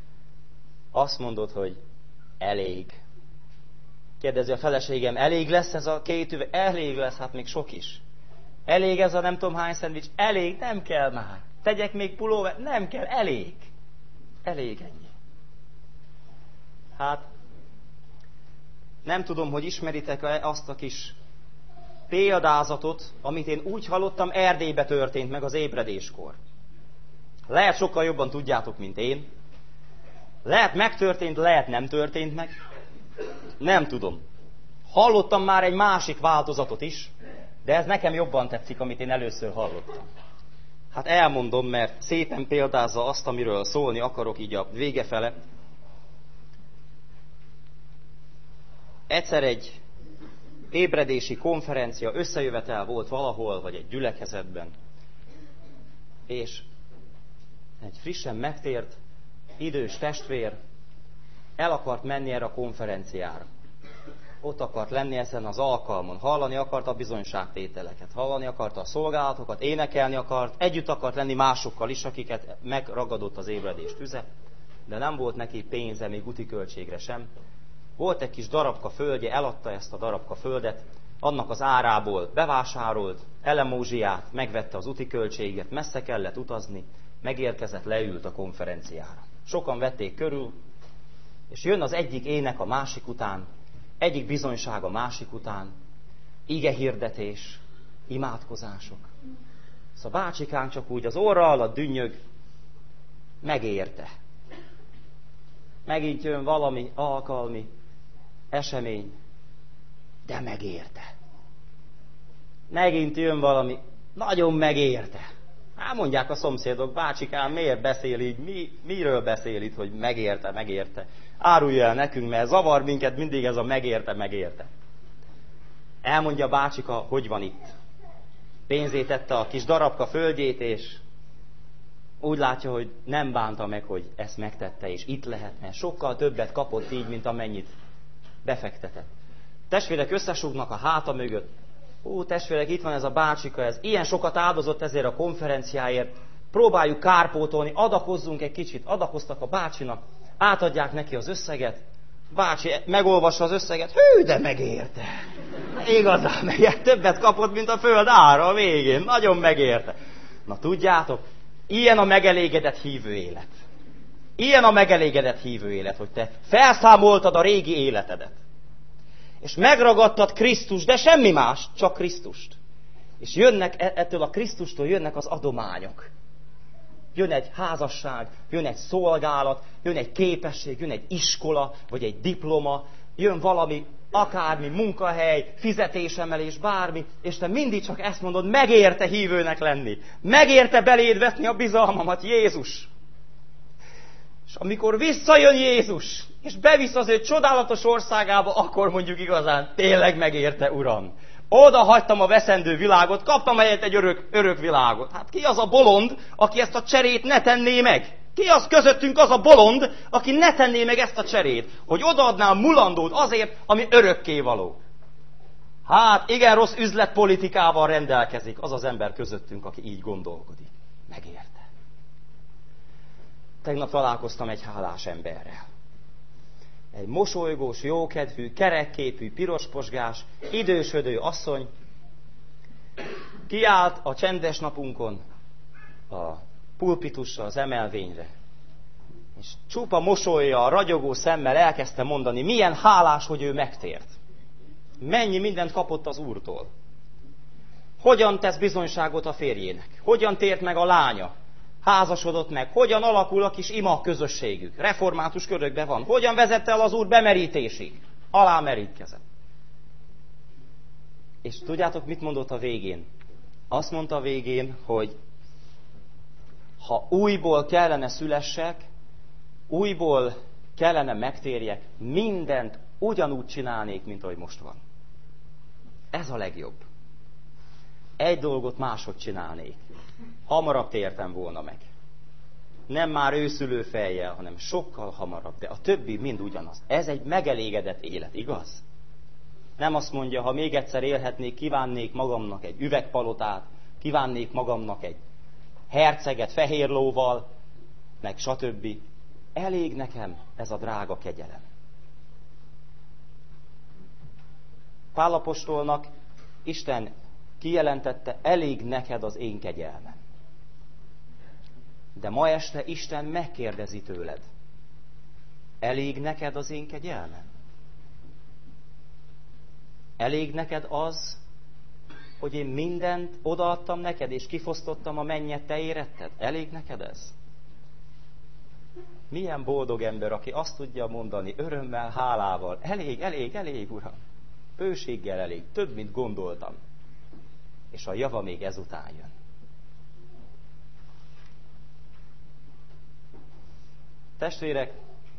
azt mondod, hogy elég. Kérdezi a feleségem, elég lesz ez a két üveg? Elég lesz, hát még sok is. Elég ez a nem tudom hány szendvics? Elég, nem kell már. Tegyek még pulóver? Nem kell, elég. Elég ennyi. Hát, nem tudom, hogy ismeritek-e azt a kis példázatot, amit én úgy hallottam, Erdélybe történt meg az ébredéskor. Lehet sokkal jobban tudjátok, mint én. Lehet megtörtént, lehet nem történt meg. Nem tudom. Hallottam már egy másik változatot is, de ez nekem jobban tetszik, amit én először hallottam. Hát elmondom, mert szépen példázza azt, amiről szólni akarok így a vége fele. Egyszer egy ébredési konferencia, összejövetel volt valahol, vagy egy gyülekezetben, és egy frissen megtért idős testvér el akart menni erre a konferenciára. Ott akart lenni ezen az alkalmon, hallani akarta a bizonyságtételeket, hallani akarta a szolgálatokat, énekelni akart, együtt akart lenni másokkal is, akiket megragadott az ébredés tüze, de nem volt neki pénze, még úti költségre sem. Volt egy kis darabka földje, eladta ezt a darabka földet, annak az árából bevásárolt elemózsiát, megvette az úti költséget, messze kellett utazni, megérkezett, leült a konferenciára. Sokan vették körül, és jön az egyik ének a másik után, egyik bizonyság a másik után, igehirdetés, imádkozások. Szóval bácsikánk csak úgy az orra alatt dünnyög, megérte. Megint jön valami alkalmi esemény, de megérte. Megint jön valami, nagyon megérte. Hát mondják a szomszédok, bácsikám, miért beszél így, miről beszél itt, hogy megérte. Árulja el nekünk, mert zavar minket mindig ez a megérte. Elmondja a bácsika, hogy van itt. Pénzét tette a kis darabka földjét, és úgy látja, hogy nem bánta meg, hogy ezt megtette, és itt lehet, mert sokkal többet kapott így, mint amennyit befektetett. Testvérek összesúgnak a háta mögött. Testvérek, itt van ez a bácsika, ez ilyen sokat áldozott ezért a konferenciáért, próbáljuk kárpótolni, adakozzunk egy kicsit, adakoztak a bácsinak, átadják neki az összeget, bácsi megolvassa az összeget, de megérte. Igazán megérte, többet kapott, mint a föld ára a végén, nagyon megérte. Na tudjátok, ilyen a megelégedett hívő élet. Ilyen a megelégedett hívő élet, hogy te felszámoltad a régi életedet. És megragadtad Krisztust, de semmi más, csak Krisztust. És jönnek ettől a Krisztustól jönnek az adományok. Jön egy házasság, jön egy szolgálat, jön egy képesség, jön egy iskola, vagy egy diploma, jön valami, akármi, munkahely, fizetésemelés, bármi, és te mindig csak ezt mondod, megérte hívőnek lenni. Megérte beléd vetni a bizalmamat, Jézus. És amikor visszajön Jézus, és bevisz az ő csodálatos országába, akkor mondjuk igazán, tényleg megérte, Uram. Oda hagytam a veszendő világot, kaptam helyett egy örök világot. Hát ki az a bolond, aki ezt a cserét ne tenné meg? Ki az közöttünk az a bolond, aki ne tenné meg ezt a cserét? Hogy odaadná a mulandót azért, ami örökké való. Hát igen, rossz üzletpolitikával rendelkezik az az ember közöttünk, aki így gondolkodik. Megérte. Tegnap találkoztam egy hálás emberrel. Egy mosolygós, jókedvű, kerekképű, pirosposgás, idősödő asszony kiállt a csendes napunkon a pulpitusra, az emelvényre. És csupa mosolya, ragyogó szemmel elkezdte mondani, milyen hálás, hogy ő megtért. Mennyi mindent kapott az Úrtól. Hogyan tesz bizonyságot a férjének. Hogyan tért meg a lánya. Házasodott meg, hogyan alakul a kis ima közösségük, református körökben van, hogyan vezette el az Úr bemerítésig, alámerítkezett. És tudjátok, mit mondott a végén? Azt mondta a végén, hogy ha újból kellene szülessek, újból kellene megtérjek, mindent ugyanúgy csinálnék, mint ahogy most van. Ez a legjobb. Egy dolgot máshogy csinálnék. Hamarabb tértem volna meg. Nem már őszülő fejjel, hanem sokkal hamarabb, de a többi mind ugyanaz. Ez egy megelégedett élet, igaz? Nem azt mondja, ha még egyszer élhetnék, kívánnék magamnak egy üvegpalotát, kívánnék magamnak egy herceget fehér lóval, meg stb. Elég nekem ez a drága kegyelem. Pál apostolnak Isten kijelentette, elég neked az én kegyelmem. De ma este Isten megkérdezi tőled, elég neked az én kegyelmem? Elég neked az, hogy én mindent odaadtam neked, és kifosztottam a mennyet, te éretted? Elég neked ez? Milyen boldog ember, aki azt tudja mondani örömmel, hálával, elég, Uram. Bőséggel elég, több, mint gondoltam. És a java még ezután jön. Testvérek,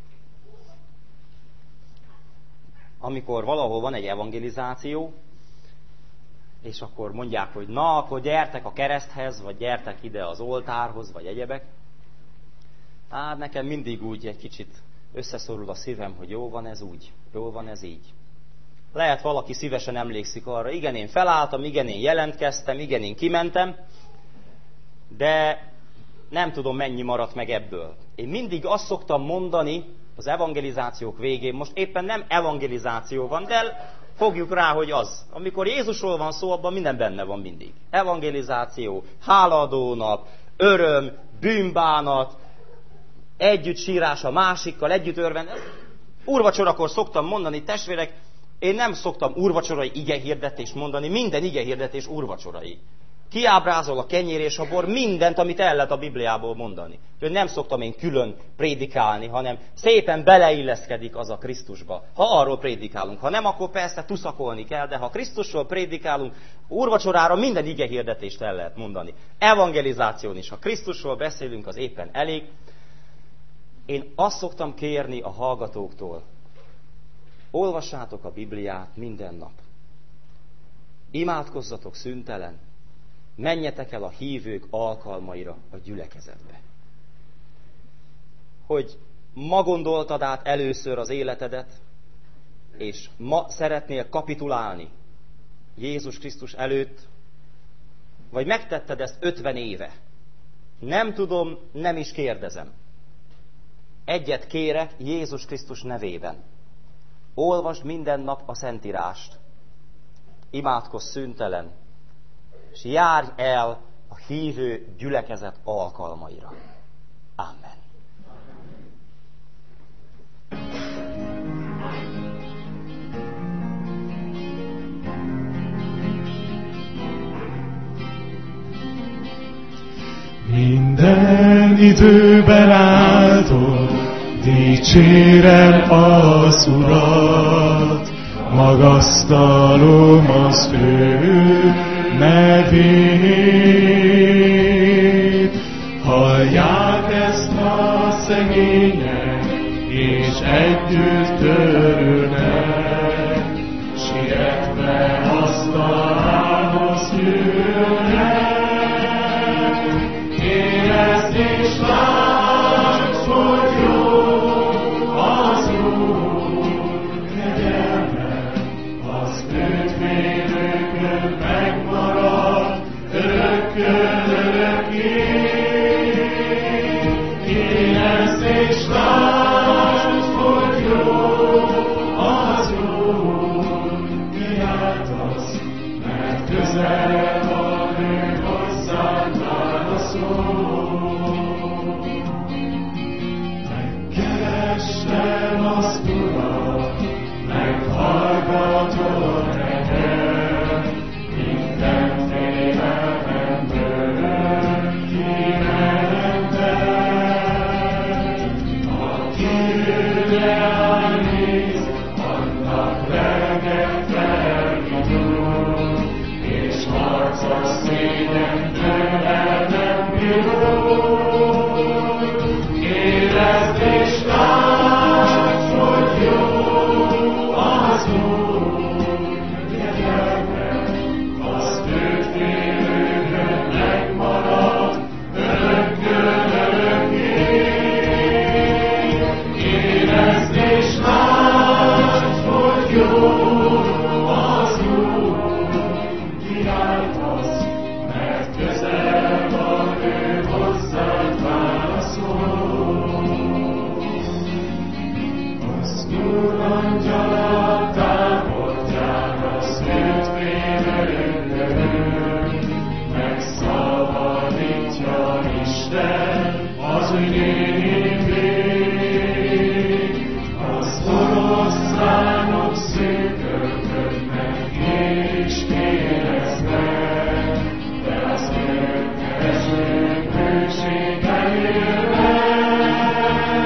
amikor valahol van egy evangelizáció, és akkor mondják, hogy na, akkor gyertek a kereszthez, vagy gyertek ide az oltárhoz, vagy egyebek. Hát nekem mindig úgy egy kicsit összeszorul a szívem, hogy jó van ez úgy, jó van ez így. Lehet valaki szívesen emlékszik arra, igen, én felálltam, igen, én jelentkeztem, igen, én kimentem, de nem tudom, mennyi maradt meg ebből. Én mindig azt szoktam mondani az evangelizációk végén, most éppen nem evangelizáció van, de fogjuk rá, hogy az. Amikor Jézusról van szó, abban minden benne van mindig. Evangelizáció, hálaadó nap, öröm, bűnbánat, együtt sírás a másikkal, együtt örvend. Úrvacsorakor szoktam mondani, testvérek, én nem szoktam úrvacsorai igehirdetést mondani, minden igehirdetés úrvacsorai. Kiábrázol a kenyér és a bor, mindent, amit el lehet a Bibliából mondani. Nem szoktam én külön prédikálni, hanem szépen beleilleszkedik az a Krisztusba. Ha arról prédikálunk, ha nem, akkor persze tuszakolni kell, de ha Krisztusról prédikálunk, úrvacsorára minden igehirdetést el lehet mondani. Evangelizáción is, ha Krisztusról beszélünk, az éppen elég. Én azt szoktam kérni a hallgatóktól, olvassátok a Bibliát minden nap. Imádkozzatok szüntelen, menjetek el a hívők alkalmaira a gyülekezetbe. Hogy ma gondoltad át először az életedet, és ma szeretnél kapitulálni Jézus Krisztus előtt, vagy megtetted ezt 50 éve. Nem tudom, nem is kérdezem. Egyet kérek Jézus Krisztus nevében. Olvasd minden nap a Szentírást. Imádkozz szüntelen, és járj el a hívő gyülekezet alkalmaira. Amen. Minden időben áldom, dicsérem az Urat, magasztalom az ő nevét. Hallják ezt a szegények, és együtt örülnek, sietve asztalához jönnek. Érezd és lásd, hogy jó az Úr kegyelme, az őt félőkön megmarad örökkön örökké. Érezd és lásd, hogy jó az Úr, kiáltasz, mert közel van ő hozzád válaszol. Megkerestem az Urat, meghallgatod nekem, minden félelemből kimentem. Aki őre állít, annak lelke felvidul, és harca szégyentől el nem bírul. Érezd és lásd, hogy jó az Úr kegyelme, az őt félőkön megmarad örökkön örökké. Érezd és lásd, hogy jó az Úr, kiáltasz, mert közel van ő hozzád válaszol. Az Úr angyala távoljára szült félőkön, megszabadítja Isten az ő népét. Az oroszlánok szűkölködnek és kéreznek, de az ők keresők bőséggel élnek.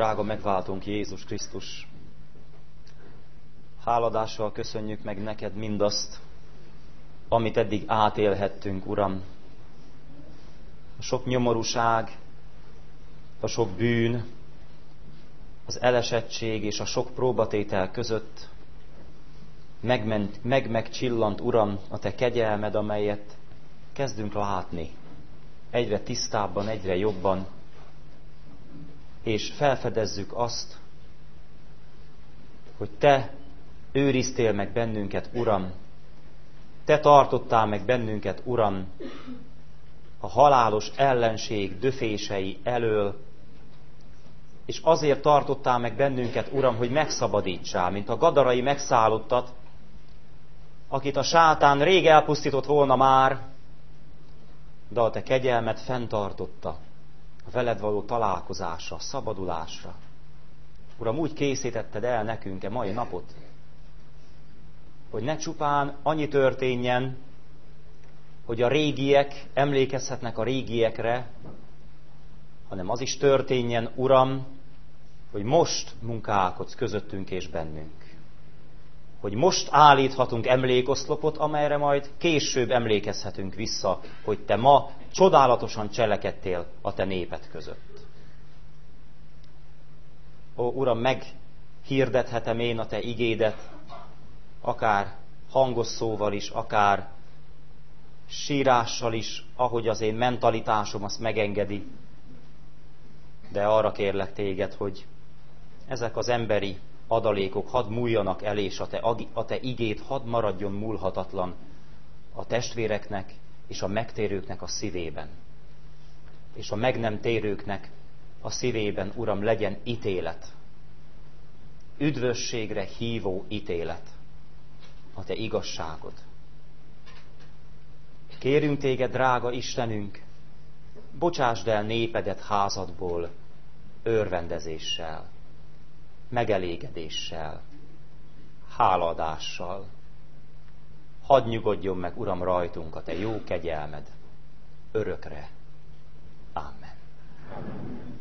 drága megváltónk Jézus Krisztus, háladással köszönjük meg neked mindazt, amit eddig átélhettünk, Uram. A sok nyomorúság, a sok bűn, az elesettség és a sok próbatétel között megcsillant, Uram, a te kegyelmed, amelyet kezdünk látni egyre tisztábban, egyre jobban, és felfedezzük azt, hogy te őriztél meg bennünket, Uram, te tartottál meg bennünket, Uram, a halálos ellenség döfései elől, és azért tartottál meg bennünket, Uram, hogy megszabadítsál, mint a gadarai megszállottat, akit a sátán rég elpusztított volna már, de a te kegyelmed fenntartotta a veled való találkozásra, szabadulásra. Uram, úgy készítetted el nekünk a mai napot, hogy ne csupán annyi történjen, hogy a régiek emlékezhetnek a régiekre, hanem az is történjen, Uram, hogy most munkálkodsz közöttünk és bennünk. Hogy most állíthatunk emlékoszlopot, amelyre majd később emlékezhetünk vissza, hogy te ma csodálatosan cselekedtél a te néped között. Ó, Uram, meghirdethetem én a te igédet, akár hangos szóval is, akár sírással is, ahogy az én mentalitásom azt megengedi. De arra kérlek téged, hogy ezek az emberi adalékok hadd múljanak el, és a te igéd hadd maradjon múlhatatlan a testvéreknek és a megtérőknek a szívében. És a meg nem térőknek a szívében, Uram, legyen ítélet. Üdvösségre hívó ítélet. A te igazságod. Kérünk téged, drága Istenünk, bocsásd el népedet házadból örvendezéssel, megelégedéssel, hálaadással. Hadd nyugodjon meg, Uram, rajtunk a te jó kegyelmed örökre. Amen.